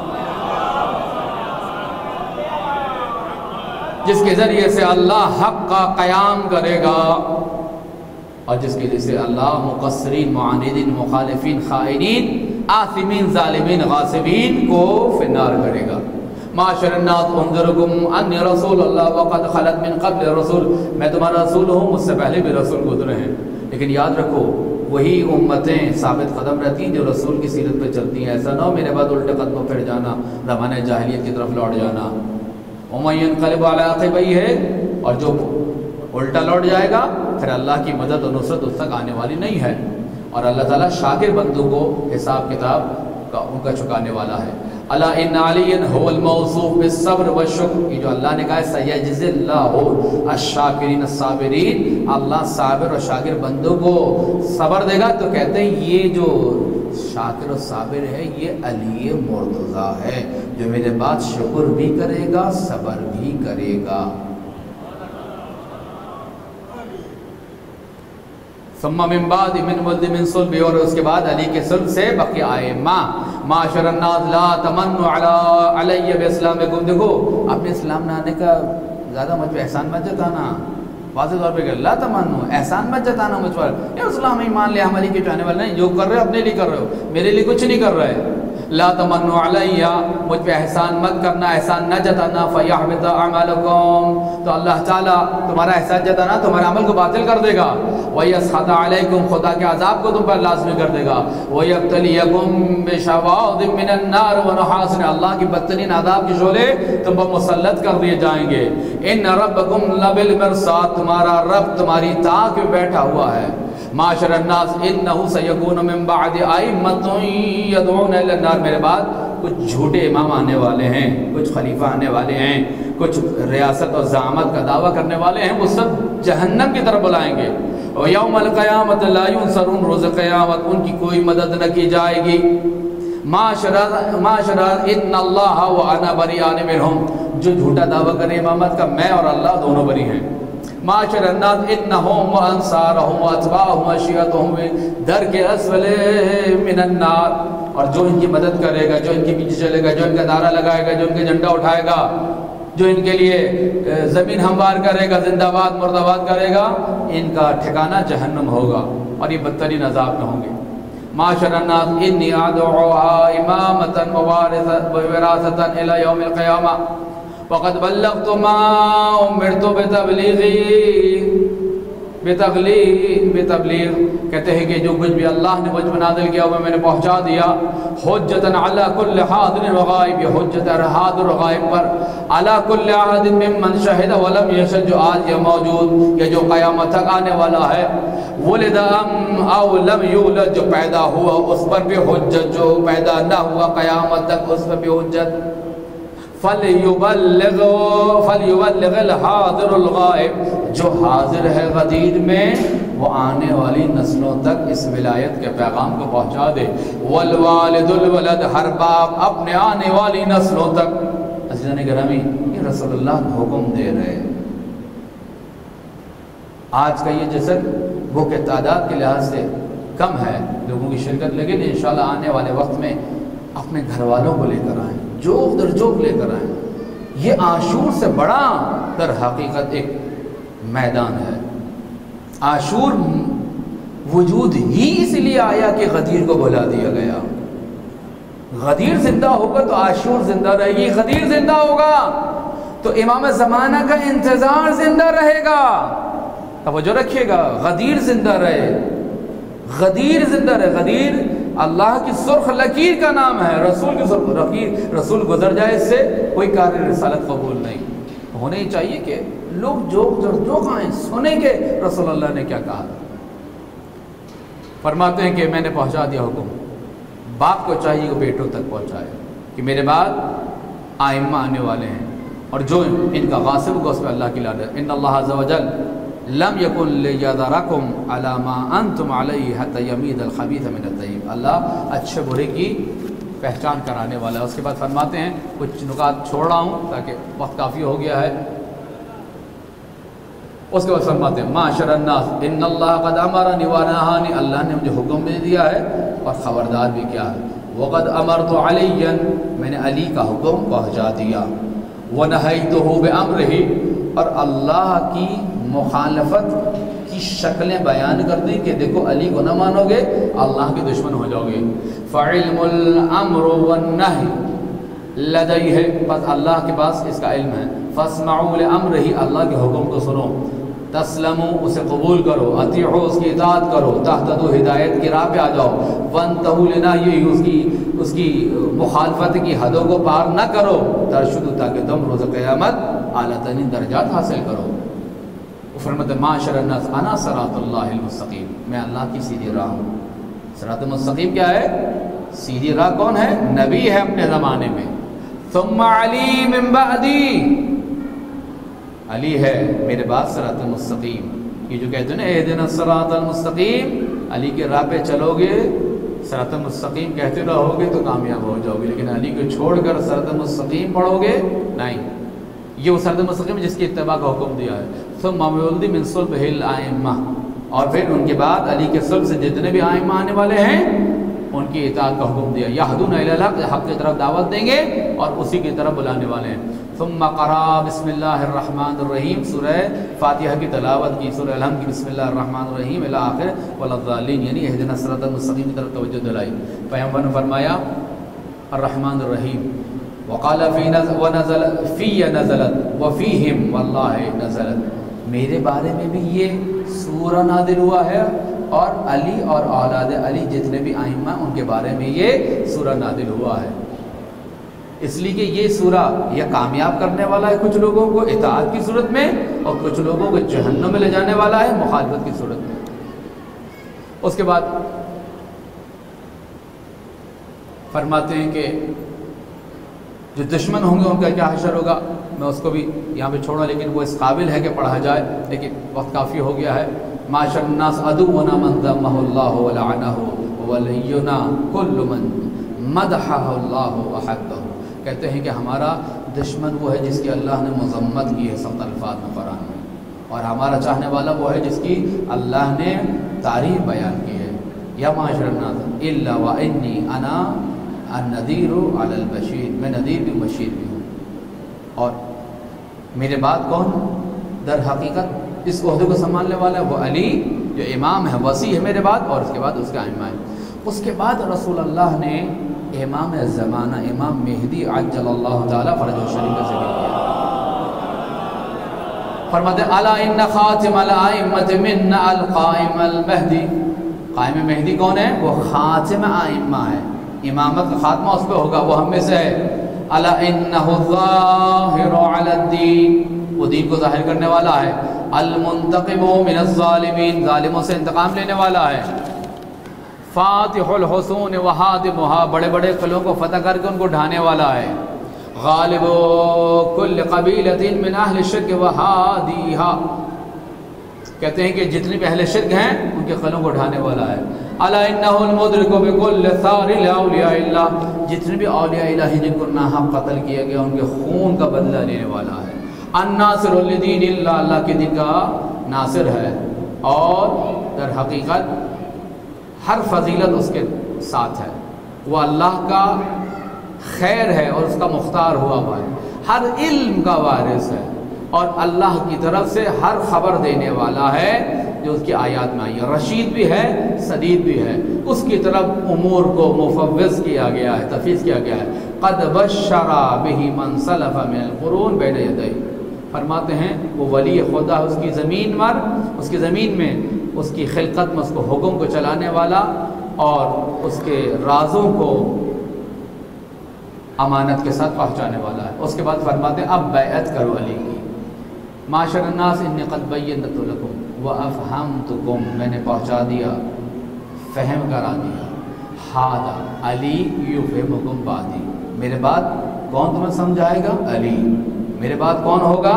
جس کے ذریعے سے اللہ حق کا قیام کرے گا، اور جس کے ذریعے سے اللہ مقصرین، معاندین، مخالفین، خائنین، آثمین، ظالمین، غاصبین کو فی النار کرے گا. معاشر الناس انذرکم انی رسول اللہ وقد خلت من قبل رسول. میں تمہارا رسول ہوں، مجھ سے پہلے بھی رسول گزرے ہیں، لیکن یاد رکھو وہی امتیں ثابت قدم رہتی ہیں جو رسول کی سیرت پہ چلتی ہیں. ایسا نہ ہو میرے بعد الٹے قدموں پھر جانا، زمانہ جاہلیت کی طرف لوٹ جانا. وَمَن يَنْقَلِبُ عَلَىٰ عَقِبَيْهِ، اور جو الٹا لوٹ جائے گا پھر اللہ کی مدد اور نصرت اس تک آنے والی نہیں ہے، اور اللہ تعالیٰ شاکر بندوں کو حساب کتاب کا ان کا چکانے والا ہے. الا ان علی هو الموصوف بالصبر والشکر، یہ جو اللہ نے کہا ہے سیجزی اللہ الشاکرین الصابرین، اللہ صابر اور شاکر بندوں کو صبر دے گا. تو کہتے ہیں یہ جو شاکر و صابر ہے یہ علی مرتضیٰ ہے، جو میرے بعد شکر بھی کرے گا، صبر بھی کرے گا. ثم من بعد من ولد من صلب، اور اس کے بعد علی کے صلب سے بقی ائمہ. معاشر الناس لا تمنوا علی علی باسلامکم. دیکھو اپنے اسلام میں آنے کا زیادہ مجھ پہ احسان مت جتانا، واضح طور پہ کہ لا تمنوا، احسان مت جتانا مجھ پر. یہ اسلام ہی مان لیا ہم علی کے چاہنے والے نہیں، جو کر رہے ہو اپنے لیے کر رہے ہو، میرے لیے کچھ نہیں کر رہے. لا تمنوا علی، مجھ پہ احسان مت کرنا، احسان نہ جتانا. فیحبط اعمالکم، تو اللہ تعالیٰ تمہارا احسان جتانا تمہارے عمل کو باطل کر دے گا. وَيَسْخَطَ عَلَيْكُمْ، خدا کے عذاب کو تم پر لازمی کر دے گا. وَيَبْتَلِيَكُمْ بِشَوَاظٍ مِّنَ النَّارِ وَنُحَاسٍ، اللہ کی بدترین عذاب کے شعلے تم پر مسلط کر دیے جائیں گے. إِنَّ رَبَّكُمْ لَبِالْمِرْصَادِ، تمہارا رب تمہاری تاک میں بیٹھا ہوا ہے. معاشر الناس انہو سیکون من بعد ائمۃ یدعون الی النار، میرے بعد کچھ جھوٹے امام آنے والے ہیں، کچھ خلیفہ آنے والے ہیں، کچھ ریاست اور زعامت کا دعویٰ کرنے والے ہیں، وہ سب جہنم کی طرف بلائیں گے. اور یوم القیامت لا ینصرون، روز قیامت ان کی کوئی مدد نہ کی جائے گی. معاشرہ ان اللہ وانا بریان منہم، جو جھوٹا دعویٰ کرے امامت کا، میں اور اللہ دونوں بری ہیں. معاشر الناس انہم وانصارہم واتباعہم وشیعتہم درک اسفل من النار، اور جو ان کی مدد کرے گا، جو ان کے پیچھے چلے گا، جو ان کا نعرہ لگائے گا، جو ان کے جھنڈا اٹھائے گا، جو ان کے لیے زمین ہموار کرے گا، زندہ باد مرد آباد کرے گا، ان کا ٹھکانہ جہنم ہوگا اور یہ بدترین عذاب میں ہوں گے. معاشر الناس انی ادعوها امامۃ ووراثۃ الی یوم القیامہ وقد بلغت ما امرت بتبلیغی بتبلیغ بتبلیغ کہتے ہیں کہ جو کچھ بھی اللہ نے مجھ پر نازل کیا وہ میں نے پہنچا دیا. حجتاً علی کل حاضر و غائب، یہ حجت ہے حاضر و غائب پر، علی کل احد ممن شہد ولم یشهد، جو آج یہ موجود یا جو قیامت تک آنے والا ہے. ولد ام او لم یولد، جو پیدا ہوا اس پر بھی حجت، جو پیدا نہ ہوا قیامت تک اس پر بھی حجت. فَلْيُبَلِّغْ فَلْيُبَلِّغِ الْحَاضِرُ الْغَائِبُ، جو حاضر ہے غدیر میں وہ آنے والی نسلوں تک اس ولایت کے پیغام کو پہنچا دے. وَالْوَالِدُ الْوَلَدُ، ہر باپ اپنے آنے والی نسلوں تک. عزیزان گرامی، یہ رسول اللہ حکم دے رہے. آج کا یہ جسد وہ کہ تعداد کے لحاظ سے کم ہے لوگوں کی شرکت، لیکن انشاءاللہ آنے والے وقت میں اپنے گھر والوں کو لے کر آئیں، جوک در جوک لے کر آئیں. یہ عاشور سے بڑا در حقیقت ایک میدان ہے. عاشور وجود ہی اس لیے آیا کہ غدیر کو بلا دیا گیا. غدیر زندہ ہوگا تو عاشور زندہ رہے گی، غدیر زندہ ہوگا تو امام زمانہ کا انتظار زندہ رہے گا. توجہ رکھیے گا، غدیر زندہ رہے، غدیر زندہ رہے. غدیر اللہ کی سرخ لکیر کا نام ہے، رسول کی سرخ لکیر. رسول گزر جائے اس سے کوئی کار رسالت قبول نہیں. ہونے ہی چاہیے کہ لوگ جو جو آئیں سنیں کہ رسول اللہ نے کیا کہا. فرماتے ہیں کہ میں نے پہنچا دیا حکم. باپ کو چاہیے کہ بیٹوں تک پہنچائے کہ میرے بعد آئمہ آنے والے ہیں اور جو ان کا غاصب ہوگا اس پہ اللہ کی لعنت. ان اللہ عز و جل لم یکن لیذرکم علی ما انتم علیہ حتی یمیز الخبیث من الطیب. اللہ اچھے برے کی پہچان کرانے والا ہے. اس کے بعد فرماتے ہیں، کچھ نکات چھوڑ رہا ہوں تاکہ وقت کافی ہو گیا ہے. اس کے بعد فرماتے ہیں معاشر الناس ان اللہ قد امرنی ونہانی، اللہ نے مجھے حکم بھی دیا ہے اور خبردار بھی کیا ہے. وقد امرت علیًا، میں نے علی کا حکم پہنچا دیا. ونہیتہ بامرہ، اور اللہ کی مخالفت کی شکلیں بیان کر دی کہ دیکھو علی کو نہ مانو گے اللہ کے دشمن ہو جاؤ گے. فعلم الامر والنہی لدیہ، بس اللہ کے پاس اس کا علم ہے. فاسمعوا لامرہ، اللہ کے حکم کو سنو. تسلموا، اسے قبول کرو. اطیعوا، اس کی اطاعت کرو. تہتدوا، ہدایت کی راہ پہ آ جاؤ. وانتہوا لنہیہ، اس کی اس کی مخالفت کی حدوں کو پار نہ کرو. ترشدوا، تاکہ تم روز قیامت اعلیٰ ترین درجات حاصل کرو. فرماتے معاشر الناس انا صراط اللہ المستقیم، میں اللہ کی سیدھی راہ ہوں. صراط المستقیم کیا ہے؟ سیدھی راہ کون ہے؟ نبی ہے اپنے زمانے میں. ثم علی من بعدی، علی ہے میرے بعد صراط المستقیم. یہ جو کہتے ہیں نا اہدنا الصراط المستقیم، علی کے راہ پہ چلو گے صراط المستقیم کہتے رہو گے تو کامیاب ہو جاؤ گے. لیکن علی کو چھوڑ کر صراط المستقیم پڑھو گے نہیں. یہ وہ صراط المستقیم جس کی اتباع کا حکم دیا ہے. ثم ولد من صلبہ الائمہ، اور پھر ان کے بعد علی کے صلب سے جتنے بھی آئمہ آنے والے ہیں ان کی اطاعت کا حکم دیا. یہدون الی الحق، حق کی طرف دعوت دیں گے اور اسی کی طرف بلانے والے ہیں. ثم قرأ بسم اللہ الرحمن الرحیم، سورہ فاتحہ کی تلاوت کی. سورہ الحمد کی بسم اللہ الرحمن الرحیم الی آخر ولا الضالین، یعنی اہدنا الصراط المستقیم کی طرف توجہ دلائی. پیغمبر نے فرمایا الرحمن الرحیم. وقال فی نزل ونزل فی نزلت وفیہم واللہ نزلت، میرے بارے میں بھی یہ سورہ نازل ہوا ہے اور علی اور اولاد علی جتنے بھی آئمہ ان کے بارے میں یہ سورہ نازل ہوا ہے. اس لیے کہ یہ سورہ یہ کامیاب کرنے والا ہے کچھ لوگوں کو اطاعت کی صورت میں اور کچھ لوگوں کو جہنم میں لے جانے والا ہے مخالفت کی صورت میں. اس کے بعد فرماتے ہیں کہ جو دشمن ہوں گے ان کا کیا حشر ہوگا. میں اس کو بھی یہاں پہ چھوڑا، لیکن وہ اس قابل ہے کہ پڑھا جائے، لیکن وقت کافی ہو گیا ہے. معاشر الناس عدونا من ذمہ اللہ ولعنہ ولینا کل من مدحہ اللہ وحدہ. کہتے ہیں کہ ہمارا دشمن وہ ہے جس کی اللہ نے مذمت کی ہے سخت الفاظ میں قرآن میں، اور ہمارا چاہنے والا وہ ہے جس کی اللہ نے تعریف بیان کی ہے. یا معاشر الناس الا وانی انا النذیر علی البشیر، میں نذیر بھی بشیر بھی ہوں. اور میرے بعد کون در حقیقت اس عہدے کو سنبھالنے والا ہے؟ وہ علی جو امام ہے، وسیع ہے میرے بعد، اور اس کے بعد اس کے ائمہ ہیں. اس کے بعد رسول اللہ نے امام زمانہ امام مہدی عجل اللہ تعالی فرجہ شریف کا ذکر کیا. فرماتے الا ان خاتم الائمۃ من القائم المہدی. قائم مہدی کون ہے؟ وہ خاتم ائمہ ہے، امامت کا خاتمہ اس پہ ہوگا، وہ ہم میں سے ہے. الا انہ الظاہر علی الدین، وہ دین کو ظاہر کرنے والا ہے. المنتقم من الظالمین، ظالموں سے انتقام لینے والا ہے. فاتح الحصون وہادمها، بڑے بڑے قلعوں کو فتح کر کے ان کو ڈھانے والا ہے. غالب کل قبیلۃ من اہل الشرک وہادیہا، کہتے ہیں کہ جتنے بھی اہل شرک ہیں ان کے قلعوں کو ڈھانے والا ہے. الا انہ المدرک بکل ثار لاولیاء اللہ، جتنے بھی اولیاء الہی جن کو ناحق قتل کیا گیا ان کے خون کا بدلہ لینے والا ہے. الناصر لدین اللہ، اللہ کے دین کا ناصر ہے، اور در حقیقت ہر فضیلت اس کے ساتھ ہے. وہ اللہ کا خیر ہے اور اس کا مختار ہوا ہوا ہے. ہر علم کا وارث ہے، اور اللہ کی طرف سے ہر خبر دینے والا ہے جو اس کی آیات میں آئی ہے. رشید بھی ہے، سدید بھی ہے، اس کی طرف امور کو مفوض کیا گیا ہے، تفویض کیا گیا ہے. قد بشر به من سلف من القرون بین یدیہ. فرماتے ہیں وہ ولی خدا اس کی زمین مر اس کی زمین میں اس کی خلقت میں اس کو حکم کو چلانے والا اور اس کے رازوں کو امانت کے ساتھ پہنچانے والا ہے. اس کے بعد فرماتے ہیں اب بیعت کرو علی کی. معاشر الناس انی قد بینت لکم وافہمتکم، میں نے پہنچا دیا، فہم کرا دیا. ھذا علی یفہمکم بعدی، میرے بعد کون تمہیں سمجھائے گا؟ علی. میرے بعد کون ہوگا؟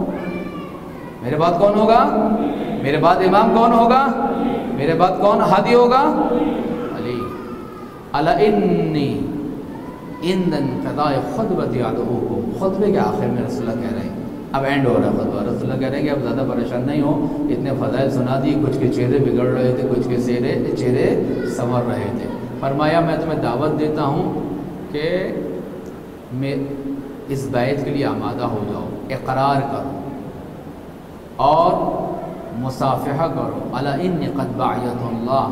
میرے بعد کون ہوگا؟ میرے بعد امام کون ہوگا؟ میرے بعد کون ہادی ہوگا؟ علی. الا انی ان انقضاء خطبۃ ادعوکم، خطبے کے آخر میں رسول اللہ کہہ رہے ہیں، اب اینڈ ہو رہا ہے خطبہ، رسول اللہ کہہ رہے ہیں کہ اب زیادہ پریشان نہیں ہو، اتنے فضائل سنا دی، کچھ کے چہرے بگڑ رہے تھے، کچھ کے چہرے چہرے سنور رہے تھے. فرمایا میں تمہیں دعوت دیتا ہوں کہ میں اس بیعت کے لیے آمادہ ہو جاؤ، اقرار کرو اور مصافحہ کرو. الا انی قد باعیت اللہ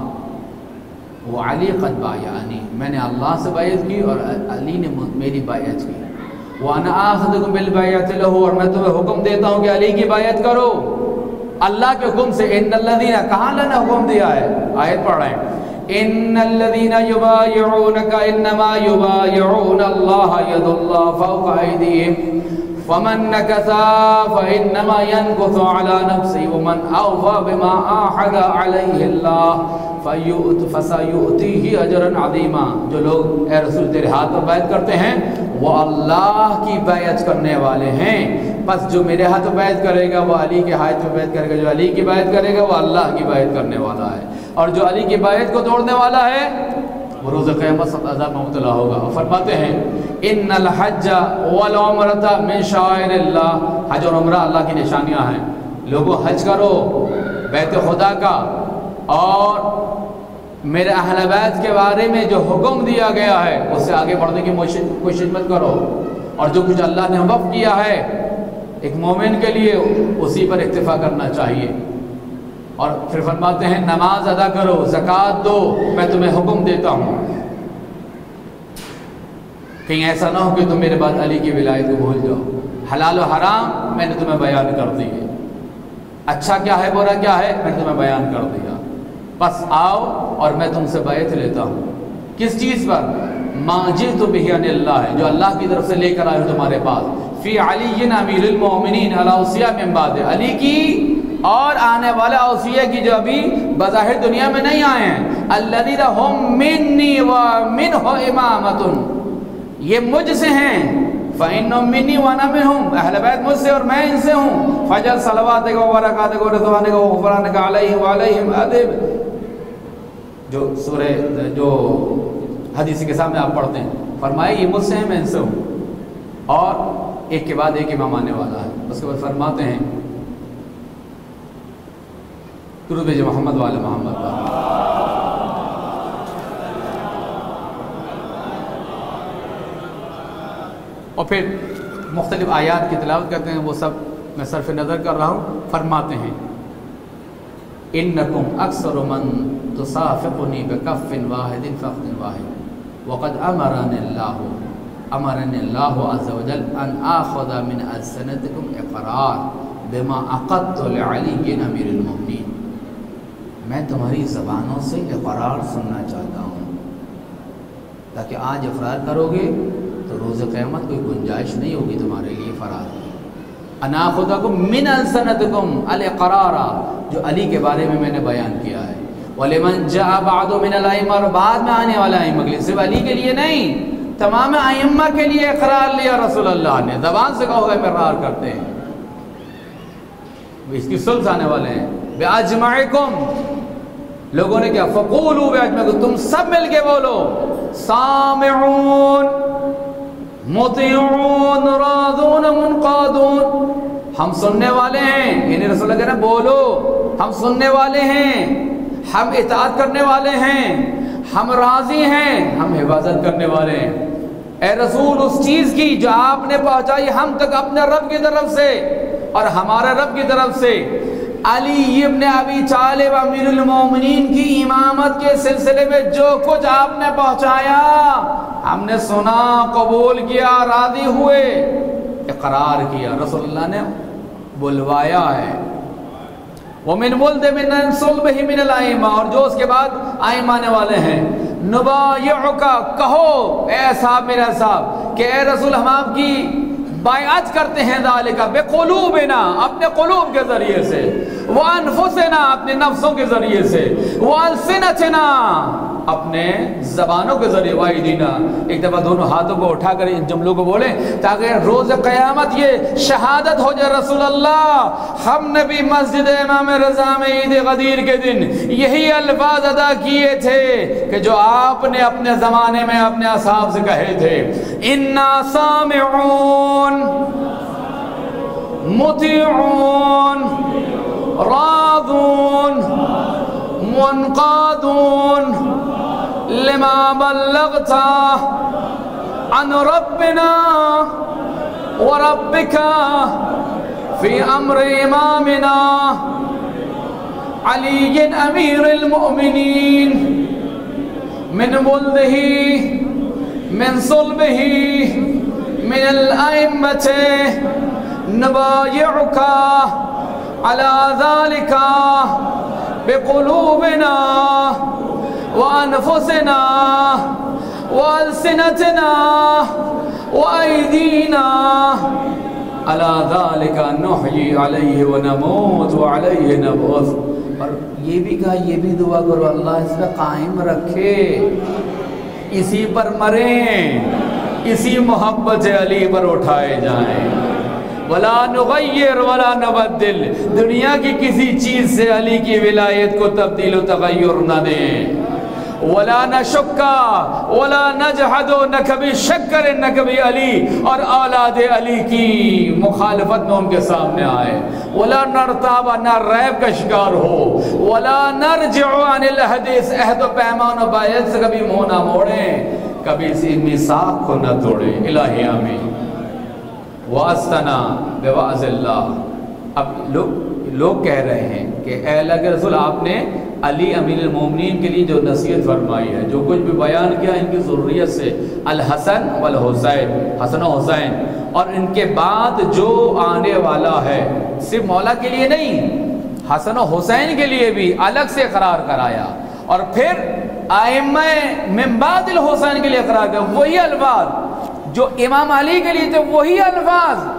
وعلی قد بایعنی، میں نے اللہ سے بیعت کی اور علی نے میری بیعت کی. وانا آخذکم بالبیعۃ لہ، اور میں تمہیں حکم دیتا ہوں کہ علی کی بیعت کرو اللہ کے حکم سے. ان الذین، کہاں اللہ نے حکم دیا ہے؟ آیت پڑھ رہے ہیں. ان الذین یبایعونک انما یبایعون اللہ ید اللہ فوق ایدیہم فمن نکث فانما ینکث علی نفسہ ومن اوفی بما عاہد علیہ اللہ فسیؤتیہ اجرا عظیما. جو لوگ اے رسول تیرے ہاتھ پر بیعت کرتے ہیں وہ اللہ کی بیعت کرنے والے ہیں. بس جو میرے ہاتھ پہ بیعت کرے گا وہ علی کے ہاتھ پہ بیعت کرے گا، جو علی کی بیعت کرے گا وہ اللہ کی بیعت کرنے والا ہے، اور جو علی کی بیعت کو توڑنے والا ہے وہ روز قیامت سخت عذاب میں مبتلا ہوگا. اور فرماتے ہیں ان الحج والعمرۃ من شعائر اللہ، حج اور عمرہ اللہ کی نشانیاں ہیں. لوگوں حج کرو بیت خدا کا، اور میرے اہل بیت کے بارے میں جو حکم دیا گیا ہے اس سے آگے بڑھنے کی کوشش مت کرو، اور جو کچھ اللہ نے وقف کیا ہے ایک مومن کے لیے اسی پر اکتفا کرنا چاہیے. اور پھر فرماتے ہیں نماز ادا کرو، زکوٰۃ دو، میں تمہیں حکم دیتا ہوں. کہیں ایسا نہ ہو کہ تم میرے بعد علی کی ولایت کو بھول جاؤ. حلال و حرام میں نے تمہیں بیان کر دی ہے، اچھا کیا ہے برا کیا ہے میں نے تمہیں بیان کر دیا. بس آؤ اور میں تم سے بیعت لیتا ہوں. کس چیز پر؟ ما جئت بہ عن اللہ، ہے جو اللہ کی طرف سے لے کر آئے ہو تمہارے پاس. فی علی امیر المؤمنین علی اوصیاء من بعد، علی کی اور آنے والے اوصیہ کی جو ابھی بظاہر دنیا میں نہیں آئے ہیں، الذین هم منی ومنہ امامۃ، یہ مجھ سے ہیں، فإنهم منی وانا منہم، اہل بیت مجھ سے اور میں ان سے ہوں، فجل صلواتک و برکاتک و رضوانک و غفرانک علیہم وعلیہم ادب، جو سورہ جو حدیث کے سامنے آپ پڑھتے ہیں، فرمائے یہ مجھ سے ہیں میں ان سے ہوں، اور ایک کے بعد ایک امام آنے والا ہے۔ اس کے بعد فرماتے ہیں درود بھیجے محمد والے محمد کا۔ اور پھر مختلف آیات کی تلاوت کرتے ہیں، وہ سب میں صرف نظر کر رہا ہوں۔ فرماتے ہیں انکم اکثر من تصافقنی بکف واحد فخذ واحد وقد امرنی اللہ امرنی اللہ عز وجل ان آخذ من السنتکم اقرار بما عقدت لعلی امیر المؤمنین، میں تمہاری زبانوں سے اقرار سننا چاہتا ہوں، تاکہ آج اقرار کرو گے تو روز قیامت کوئی گنجائش نہیں ہوگی تمہارے لیے فرار کی۔ انا خدکم من السنتکم الاقرار، جو علی کے بارے میں میں نے بیان کیا ہے، وَلِمَنْ جَاءَ بَعْدُ مِنَ الْأَئِمَّةِ، اور بعد میں آنے والا ائمہ کے لیے، صرف علی کے لیے نہیں، تمام ائمہ کے لیے اقرار لیا رسول اللہ نے، زبان سے کہو گے اقرار کرتے ہیں۔ اس کی سلس آنے والے ہیں بِأَجْمَعِكُمْ، لوگوں نے کیا فَقُولُوا بِأَجْمَعِكُمْ، تم سب مل کے بولو، سامعون مطیعون راضون منقادون، ہم سننے والے ہیں، یعنی رسول اللہ کہہ رہے ہیں بولو ہم سننے والے ہیں، ہم اطاعت کرنے والے ہیں، ہم راضی ہیں، ہم حفاظت کرنے والے ہیں۔ اے رسول اس چیز کی جو آپ نے پہنچائی ہم تک اپنے رب کی طرف سے اور ہمارے رب کی طرف سے، علی ابن ابی طالب امیر المومنین کی امامت کے سلسلے میں جو کچھ آپ نے پہنچایا ہم نے سنا، قبول کیا، راضی ہوئے، اقرار کیا، رسول اللہ نے بلوایا ہے۔ وَمِنْ وَلْدِ مِنْ صُلْبِهِ مِنَ الْأَئِمَّةِ، اور جو اس کے بعد ائمہ آنے والے ہیں، نُبَایِعُکَ، کہو اے صاحب میرا صاحب کہ اے رسول ہم آپ کی بیعت کرتے ہیں، ذالک بقلوبنا، اپنے قلوب کے ذریعے سے، وانفسنا، اپنے نفسوں کے ذریعے سے، والسنتنا، اپنے زبانوں کے ذریعے، وایدینا، ایک دفعہ دونوں ہاتھوں کو اٹھا کر ان جملوں کو بولیں تاکہ روز قیامت یہ شہادت ہو جائے، رسول اللہ ہم نے بھی مسجد امام رضا میں عید غدیر کے دن یہی الفاظ ادا کیے تھے کہ جو آپ نے اپنے زمانے میں اپنے اصحاب سے کہے تھے، انا سامعون مطیعون راضون منقادون لما بلغت عن ربنا وربك في امر امامنا علی امیر المؤمنین من ولده من صلبه من الائمة نبايعك على ذلك بقلوبنا وانفسنا والسنتنا وايدينا على ذلك نحيي عليه ونموت وعليه نبعث۔ اور یہ بھی کہا، یہ بھی دعا کرو اللہ اس پہ قائم رکھے، اسی پر مریں، اسی محبت سے علی پر اٹھائے جائیں، ولا نغیر ولا نبدل، دنیا کی کسی چیز سے علی کی ولایت کو تبدیل و تغیر نہ دیں، ولا نشکا ولا نجحد، نہ کبھی شک کریں، نہ کبھی علی اور اولاد علی کی مخالفت میں ان کے سامنے آئے، ولا نرتاب، نہ ریب کا شکار ہو، ولا نرجع عن الحدیث، عہد و پیمان و بیعت سے کبھی منہ نہ موڑیں، کبھی اسی میثاق کو نہ توڑیں، الہی آمین۔ واسطنا بواعظ اللہ، اب لوگ لوگ کہہ رہے ہیں کہ اے اللہ کے رسول آپ نے علی امیر المومنین کے لیے جو نصیحت فرمائی ہے، جو کچھ بھی بیان کیا ان کی ذریت سے، الحسن والحسین، حسن و حسین، اور ان کے بعد جو آنے والا ہے صرف مولا کے لیے نہیں، حسن و حسین کے لیے بھی الگ سے اقرار کرایا، اور پھر ائمہ من بعد الحسین کے لیے اقرار کرایا، وہی الفاظ جو امام علی کے لیے تھے، وہی الفاظ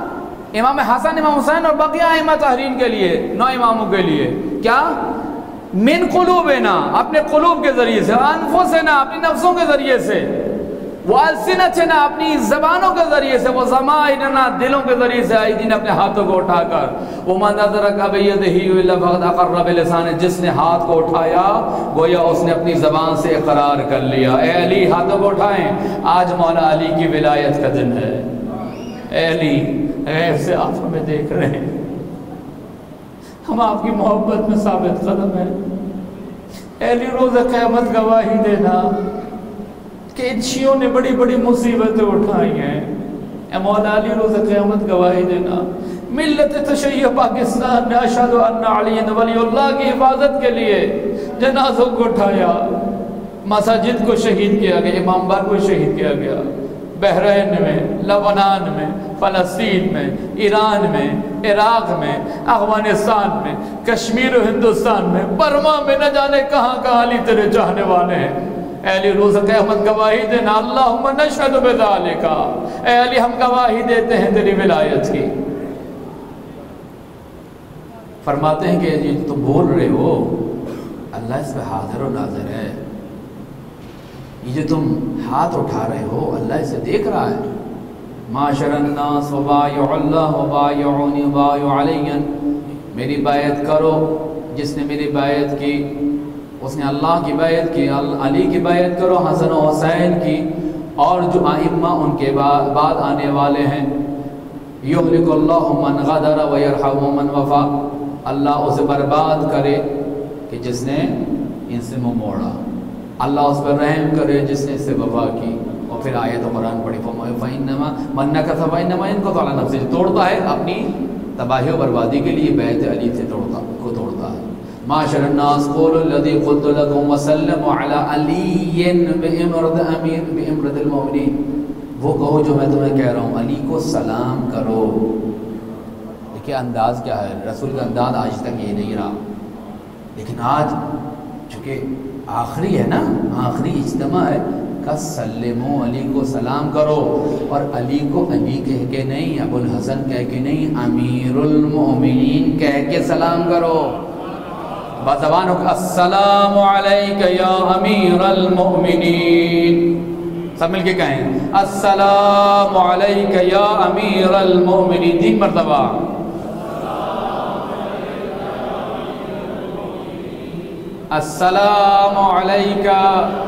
امام حسن، امام حسین اور بقیہ ائمہ تحرین کے لیے، نو اماموں کے لیے کیا؟ من قلوبنا، اپنے قلوب کے ذریعے سے، انفسنا، اپنی نفسوں کے ذریعے سے، والسنتنا، اپنی زبانوں کے ذریعے سے، وضمائرنا، دلوں کے ذریعے سے، ایدین، اپنے ہاتھوں کو اٹھا کر، ومن ادرک بیدہ الا فقد اقر بلسانہ، جس نے ہاتھ کو اٹھایا گویا اس نے اپنی زبان سے اقرار کر لیا۔ اے علی ہاتھوں کو اٹھائیں، آج مولا علی کی ولایت کا دن ہے۔ اے علی، غیب سے آپ ہمیں دیکھ رہے ہیں، ہم آپ کی محبت میں ثابت قدم ہیں۔ اے علی، روز قیامت گواہی دینا کہ ان شیعوں نے بڑی بڑی مصیبتیں اٹھائی ہیں۔ اے مولا علی، روز قیامت گواہی دینا، ملت تشیع پاکستان نے اشہد ان علی ولی اللہ کی حفاظت کے لیے جنازوں کو اٹھایا، مساجد کو شہید کیا گیا، امام باڑ کو شہید کیا گیا، بحرین میں، لبنان میں، فلسطین میں، ایران میں، عراق میں، افغانستان میں، کشمیر و ہندوستان میں، برما میں، نہ جانے کہاں کہاں علی تیرے چاہنے والے ہیں۔ اے علی، روز قیامت گواہی دینا، اللہم نشہد بذالک، اے علی ہم گواہی دیتے ہیں تیری ولایت کی۔ فرماتے ہیں کہ یہ تم بول رہے ہو، اللہ اس پہ حاضر و ناظر ہے، یہ جو تم ہاتھ اٹھا رہے ہو اللہ اسے دیکھ رہا ہے۔ معاشر الناس وبایع اللہ وبایعونی وبایع علی، میری بیعت کرو، جس نے میری بیعت کی اس نے اللہ کی بیعت کی، علی کی بیعت کرو، حسن و حسین کی، اور جو ائمہ ان کے بعد آنے والے ہیں، یہلک اللہ من غدر ویرحم من وفا، اللہ اسے برباد کرے کہ جس نے ان سے منہ موڑا، اللہ اس پر رحم کرے جس نے اس سے وفا کی۔ اور پھر آیت قرآن پڑھی، فَإِنَّمَا مَن نَكَثَ فَإِنَّمَا يَنكُثُ عَلَىٰ نَفْسِهِ، توڑتا ہے اپنی تباہی و بربادی کے لیے بیعت علی سے توڑتا کو توڑتا ہے۔ معاشر الناس قولوا الذی قلت لکم وسلموا علی علی بامرۃ امیر بامرۃ المؤمنین، وہ کہو جو میں تمہیں کہہ رہا ہوں، علی کو سلام کرو۔ دیکھیے انداز کیا ہے، رسول کا انداز آج تک یہ نہیں رہا، لیکن آج چونکہ آخری ہے نا، آخری اجتماع ہے، کہ سلمو، علی کو سلام کرو، اور علی کو علی کہہ کے نہیں، ابو الحسن کہہ کے نہیں، امیر المؤمنین کہہ کے سلام کرو۔ بزبانوں کا السلام علیک یا امیر المؤمنین، سب مل کے کہیں السلام علیک یا امیر المؤمنین، تین مرتبہ۔ السلام علیکہ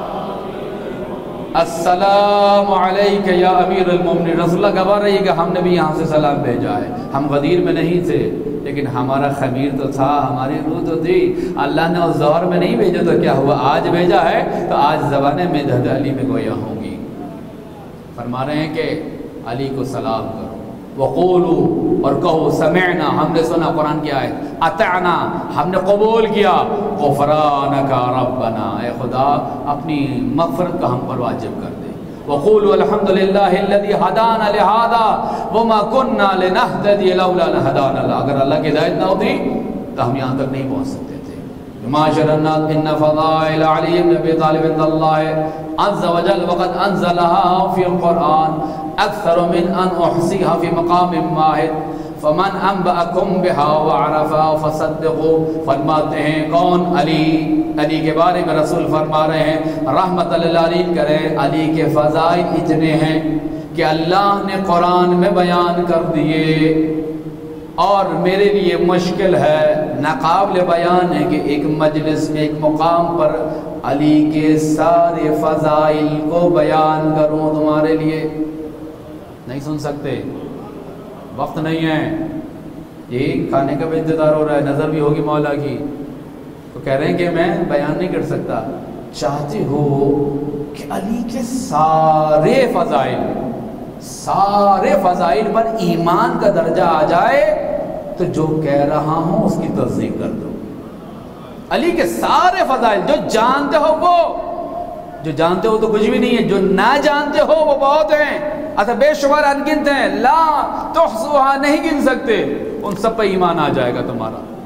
السلام علیکہ یا امیر المومنین۔ رسول اللہ گواہ رہی ہے کہ ہم نے بھی یہاں سے سلام بھیجا ہے، ہم غدیر میں نہیں تھے لیکن ہمارا خمیر تو تھا، ہماری روح تو تھی، اللہ نے اس دور میں نہیں بھیجا تو کیا ہوا، آج بھیجا ہے تو آج زبانیں مدحت علی میں گویا ہوں گی۔ فرما رہے ہیں کہ علی کو سلام کرو، وقولوا، اور کہو، سمعنا، ہم نے سنا، قرآن کی آیت، اطعنا، ہم نے قبول کیا، غفرانک ربنا، اے خدا اپنی مغفرت کا ہم پر واجب کر دے، وقولوا الحمدللہ الذی ہدانا لہذا وما کننا لنہتدی لولا ان ہدانا اللہ، اگر اللہ کی ہدایت نہ ہوتی تو ہم یہاں تک نہیں پہنچ سکتے تھے۔ معاشر الناس ان فضائل علی بن ابی طالب عند اللہ عز وجل وقد انزلها فی القرآن اکثر من ان احصیها فی مقام واحد فمن انبأکم بها وعرفها فصدقوا۔ فرماتے ہیں کون؟ علی، علی کے بارے میں رسول فرما رہے ہیں رحمت اللہ علیہ کرے، علی کے فضائل اتنے ہیں کہ اللہ نے قرآن میں بیان کر دیے، اور میرے لیے مشکل ہے، ناقابل بیان ہے کہ ایک مجلس میں، ایک مقام پر علی کے سارے فضائل کو بیان کروں تمہارے لیے، نہیں سن سکتے، وقت نہیں ہے، یہ کھانے کا بھی انتظار ہو رہا ہے، نظر بھی ہوگی مولا کی، تو کہہ رہے ہیں کہ میں بیان نہیں کر سکتا۔ چاہتے ہو کہ علی کے سارے فضائل سارے فضائل پر ایمان کا درجہ آ جائے تو جو کہہ رہا ہوں اس کی تصدیق کر دو۔ علی کے سارے فضائل جو جانتے ہو، وہ جو جانتے ہو تو کچھ بھی نہیں ہے، جو نہ جانتے ہو وہ بہت ہیں، اچھا بے شمار انگنت ہیں، لا تحصوها، نہیں گن سکتے، ان سب پہ ایمان آ جائے گا تمہارا۔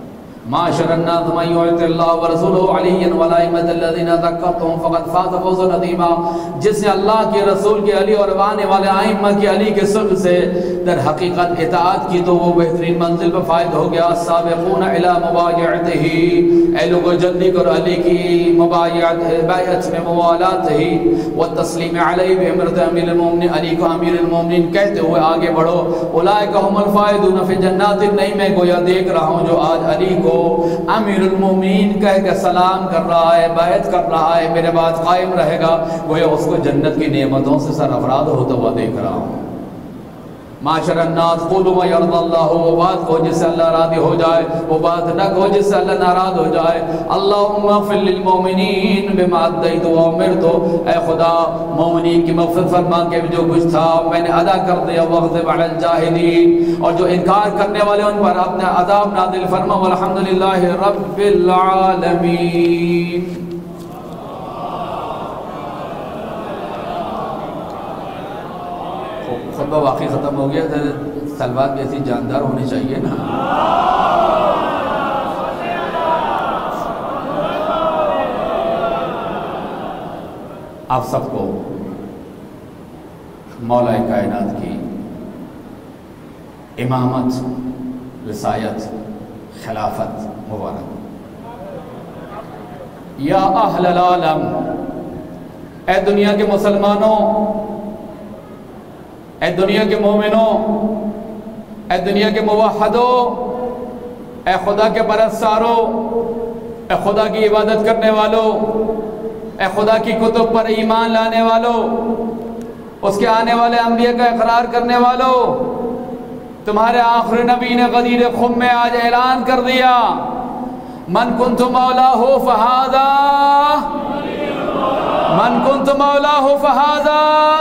معاشر الناس من يطع الله ورسوله عليا والائمة الذين ذكرتهم فقد فاز فوزا عظيما. جس نے اللہ کے رسول کے علی اور آنے والے ائمہ کے علی کے صلب سے در حقیقت اطاعت کی تو وہ بہترین منزل پر فائز ہو گیا. السابقون الى مبايعته، اے لوگو جلدی کرو علی کی مبايعت بیعت میں موالات ہی. والتسلیم علیہ بامرۃ امیر المومنین، علی کو امیر المومنین کہتے ہوئے آگے بڑھو. اولئک هم الفائزون فی جنات النعیم. میں گویا دیکھ رہا ہوں جو آج علی کو امیر المومنین کہہ کے سلام کر رہا ہے، بیعت کر رہا ہے، میرے بعد قائم رہے گا، گویا اس کو جنت کی نعمتوں سے سرفراز ہوتا ہوا دیکھ رہا ہوں. معاشر الناس قولوا ما يرضى الله، وہ بات کو جس سے اللہ راضی ہو جائے، وہ بات نہ کہو جس سے اللہ ناراض ہو جائے. اللهم اغفر للمؤمنین بما ادیت وامرت، اے خدا مومنین کی مغفرت فرما کہ جو کچھ تھا میں نے ادا کر دیا. واغضب علی الجاہدین، اور جو انکار کرنے والے ان پر اپنے عذاب نازل فرما. والحمدللہ رب العالمین. خطبہ واقعی ختم ہو گیا. سلوات بھی ایسی جاندار ہونی چاہیے نا. آپ سب کو مولا کائنات کی امامت، وصایت، خلافت مبارک. یا اہل العالم، اے دنیا کے مسلمانوں، اے دنیا کے مومنوں، اے دنیا کے موحدوں، اے خدا کے پرستاروں، اے خدا کی عبادت کرنے والوں، اے خدا کی کتب پر ایمان لانے والوں، اس کے آنے والے انبیاء کا اقرار کرنے والوں، تمہارے آخری نبی نے غدیر خم میں آج اعلان کر دیا، من کنت مولاہ فہذا، من کنت مولاہ فہذا،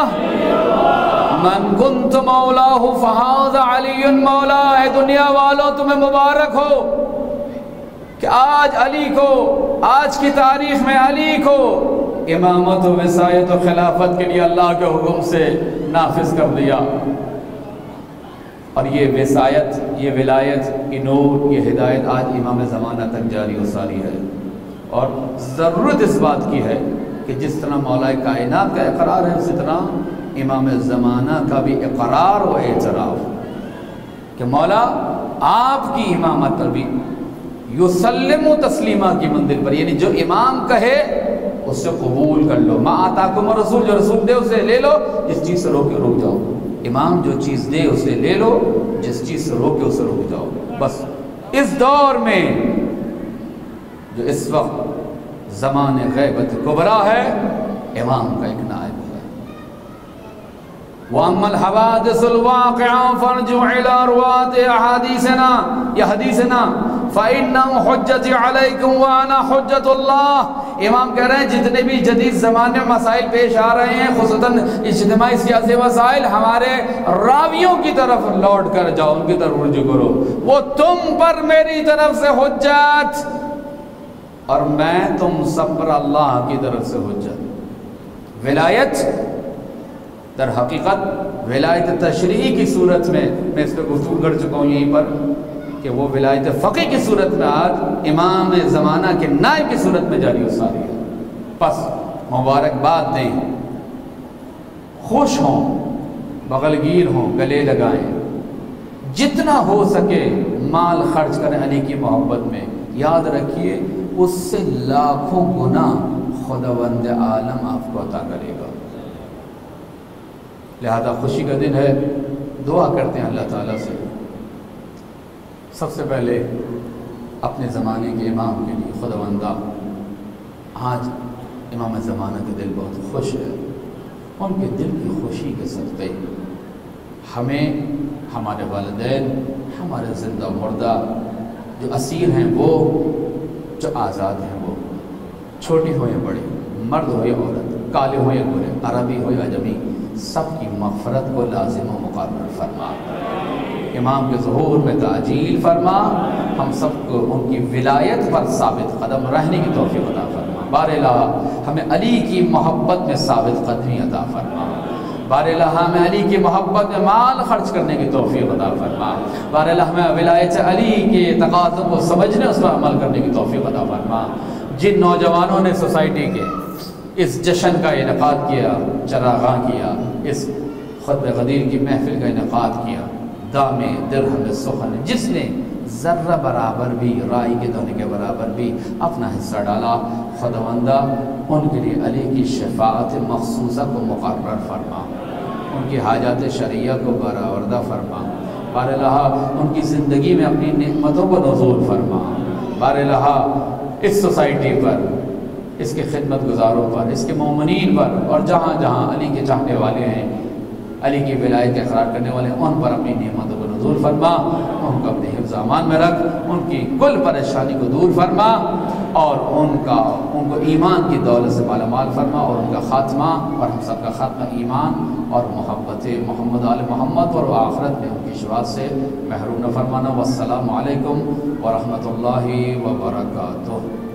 من کنت مولاہ فہذا علی مولا. اے دنیا والوں تمہیں مبارک ہو کہ آج علی کو، آج کی تاریخ میں علی کو امامت و وصایت و خلافت کے لیے اللہ کے حکم سے نافذ کر دیا. اور یہ وصایت، یہ ولایت، یہ نور، یہ ہدایت آج امام زمانہ تک جاری و ساری ہے. اور ضرورت اس بات کی ہے کہ جس طرح مولا کائنات کا اقرار ہے اسی طرح امام زمانہ کا بھی اقرار و اعتراف کہ مولا آپ کی امامت پر بھی یسلم و تسلیمہ کی منزل پر، یعنی جو امام کہے اس سے قبول کر لو. ما آتاکم الرسول، جو رسول دے اسے لے لو، جس چیز سے روکے رک جاؤ. امام جو چیز دے اسے لے لو، جس چیز سے روکے اسے رک جاؤ. بس اس دور میں جو اس وقت زمان غیبت کبرا ہے، امام کا ایک نائب ہے. وَأَمَّا الْحَوَادِثُ الْوَاقِعَةُ فَارْجِعْ إِلَىٰ رُوَاةِ أَحَادِيثِنَا یا حدیثنا فَإِنَّهُمْ حُجَّتِي عَلَيْكُمْ وَأَنَا حُجَّةُ اللَّهِ. امام کہہ رہے ہیں جتنے بھی جدید زمانے میں مسائل پیش آ رہے ہیں، خصوصاً اجتماعی سیاسی مسائل، ہمارے راویوں کی طرف لوٹ کر جاؤ، ان کی طرف رجوع کرو. وہ تم پر میری طرف سے حجت، اور میں تم سب پر اللہ کی طرف سے حجت. ولایت در حقیقت ولایت تشریعی کی صورت میں، میں اس پہ گفتگو کر چکا ہوں یہیں پر، کہ وہ ولایت فقی کی صورت میں آج امام زمانہ کے نائب کی صورت میں جاری و ساری ہے. پس مبارکباد دیں، خوش ہوں، بغلگیر ہوں، گلے لگائیں، جتنا ہو سکے مال خرچ کریں علی کی محبت میں. یاد رکھیے اس سے لاکھوں گنا خداوند عالم آپ کو عطا کرے گا. لہذا خوشی کا دن ہے، دعا کرتے ہیں اللہ تعالیٰ سے سب سے پہلے اپنے زمانے کے امام کے لیے. خداوندہ آج امام زمانہ کے دل بہت خوش ہے، ان کے دل کی خوشی کے صدقے ہمیں، ہمارے والدین، ہمارے زندہ مردہ جو اسیر ہیں وہ، جو آزاد ہیں وہ، چھوٹی ہو یا بڑی، مرد ہو یا عورت، کالے ہو یا گورے، عربی ہو یا اجمی، سب کی مغفرت کو لازم و مقرر فرما. امام کے ظہور میں تعجیل فرما. ہم سب کو ان کی ولایت پر ثابت قدم رہنے کی توفیق عطا فرما. بار الہ ہمیں علی کی محبت میں ثابت قدمی عطا فرما. باراللہ ہمیں علی کی محبت میں مال خرچ کرنے کی توفیق عطا فرما، باراللہ ہمیں ولایت علی کے تقاضوں کو سمجھنے اس پر عمل کرنے کی توفیق عطا فرما۔ جن نوجوانوں نے سوسائٹی کے اس جشن کا انعقاد کیا، چراغاں کیا، اس خطبہ غدیر کی محفل کا انعقاد کیا، دام درہم سخن، جس نے ذرہ برابر بھی، رائی کے دانے کے برابر بھی اپنا حصہ ڈالا، خداوندہ ان کے لیے علی کی شفاعت مخصوصہ کو مقرر فرما، ان کی حاجات شرعیہ کو برآوردہ فرما، باراللہ ان کی زندگی میں اپنی نعمتوں کو نزول فرما، باراللہ اس سوسائٹی پر، اس کے خدمت گزاروں پر، اس کے مومنین پر، اور جہاں جہاں علی کے چاہنے والے ہیں، علی کی ولایت کے اقرار کرنے والے، ان پر اپنی نعمتوں کو نزول فرما، ان کو اپنے حفظ امان میں رکھ، ان کی کل پریشانی کو دور فرما، اور ان کا ان کو ایمان کی دولت سے مالا مال فرما، اور ان کا خاتمہ اور ہم سب کا خاتمہ ایمان اور محبت محمد آل محمد اور آخرت میں ان کی شفاعت سے محروم نہ فرمانا۔ والسلام علیکم ورحمۃ اللہ وبرکاتہ۔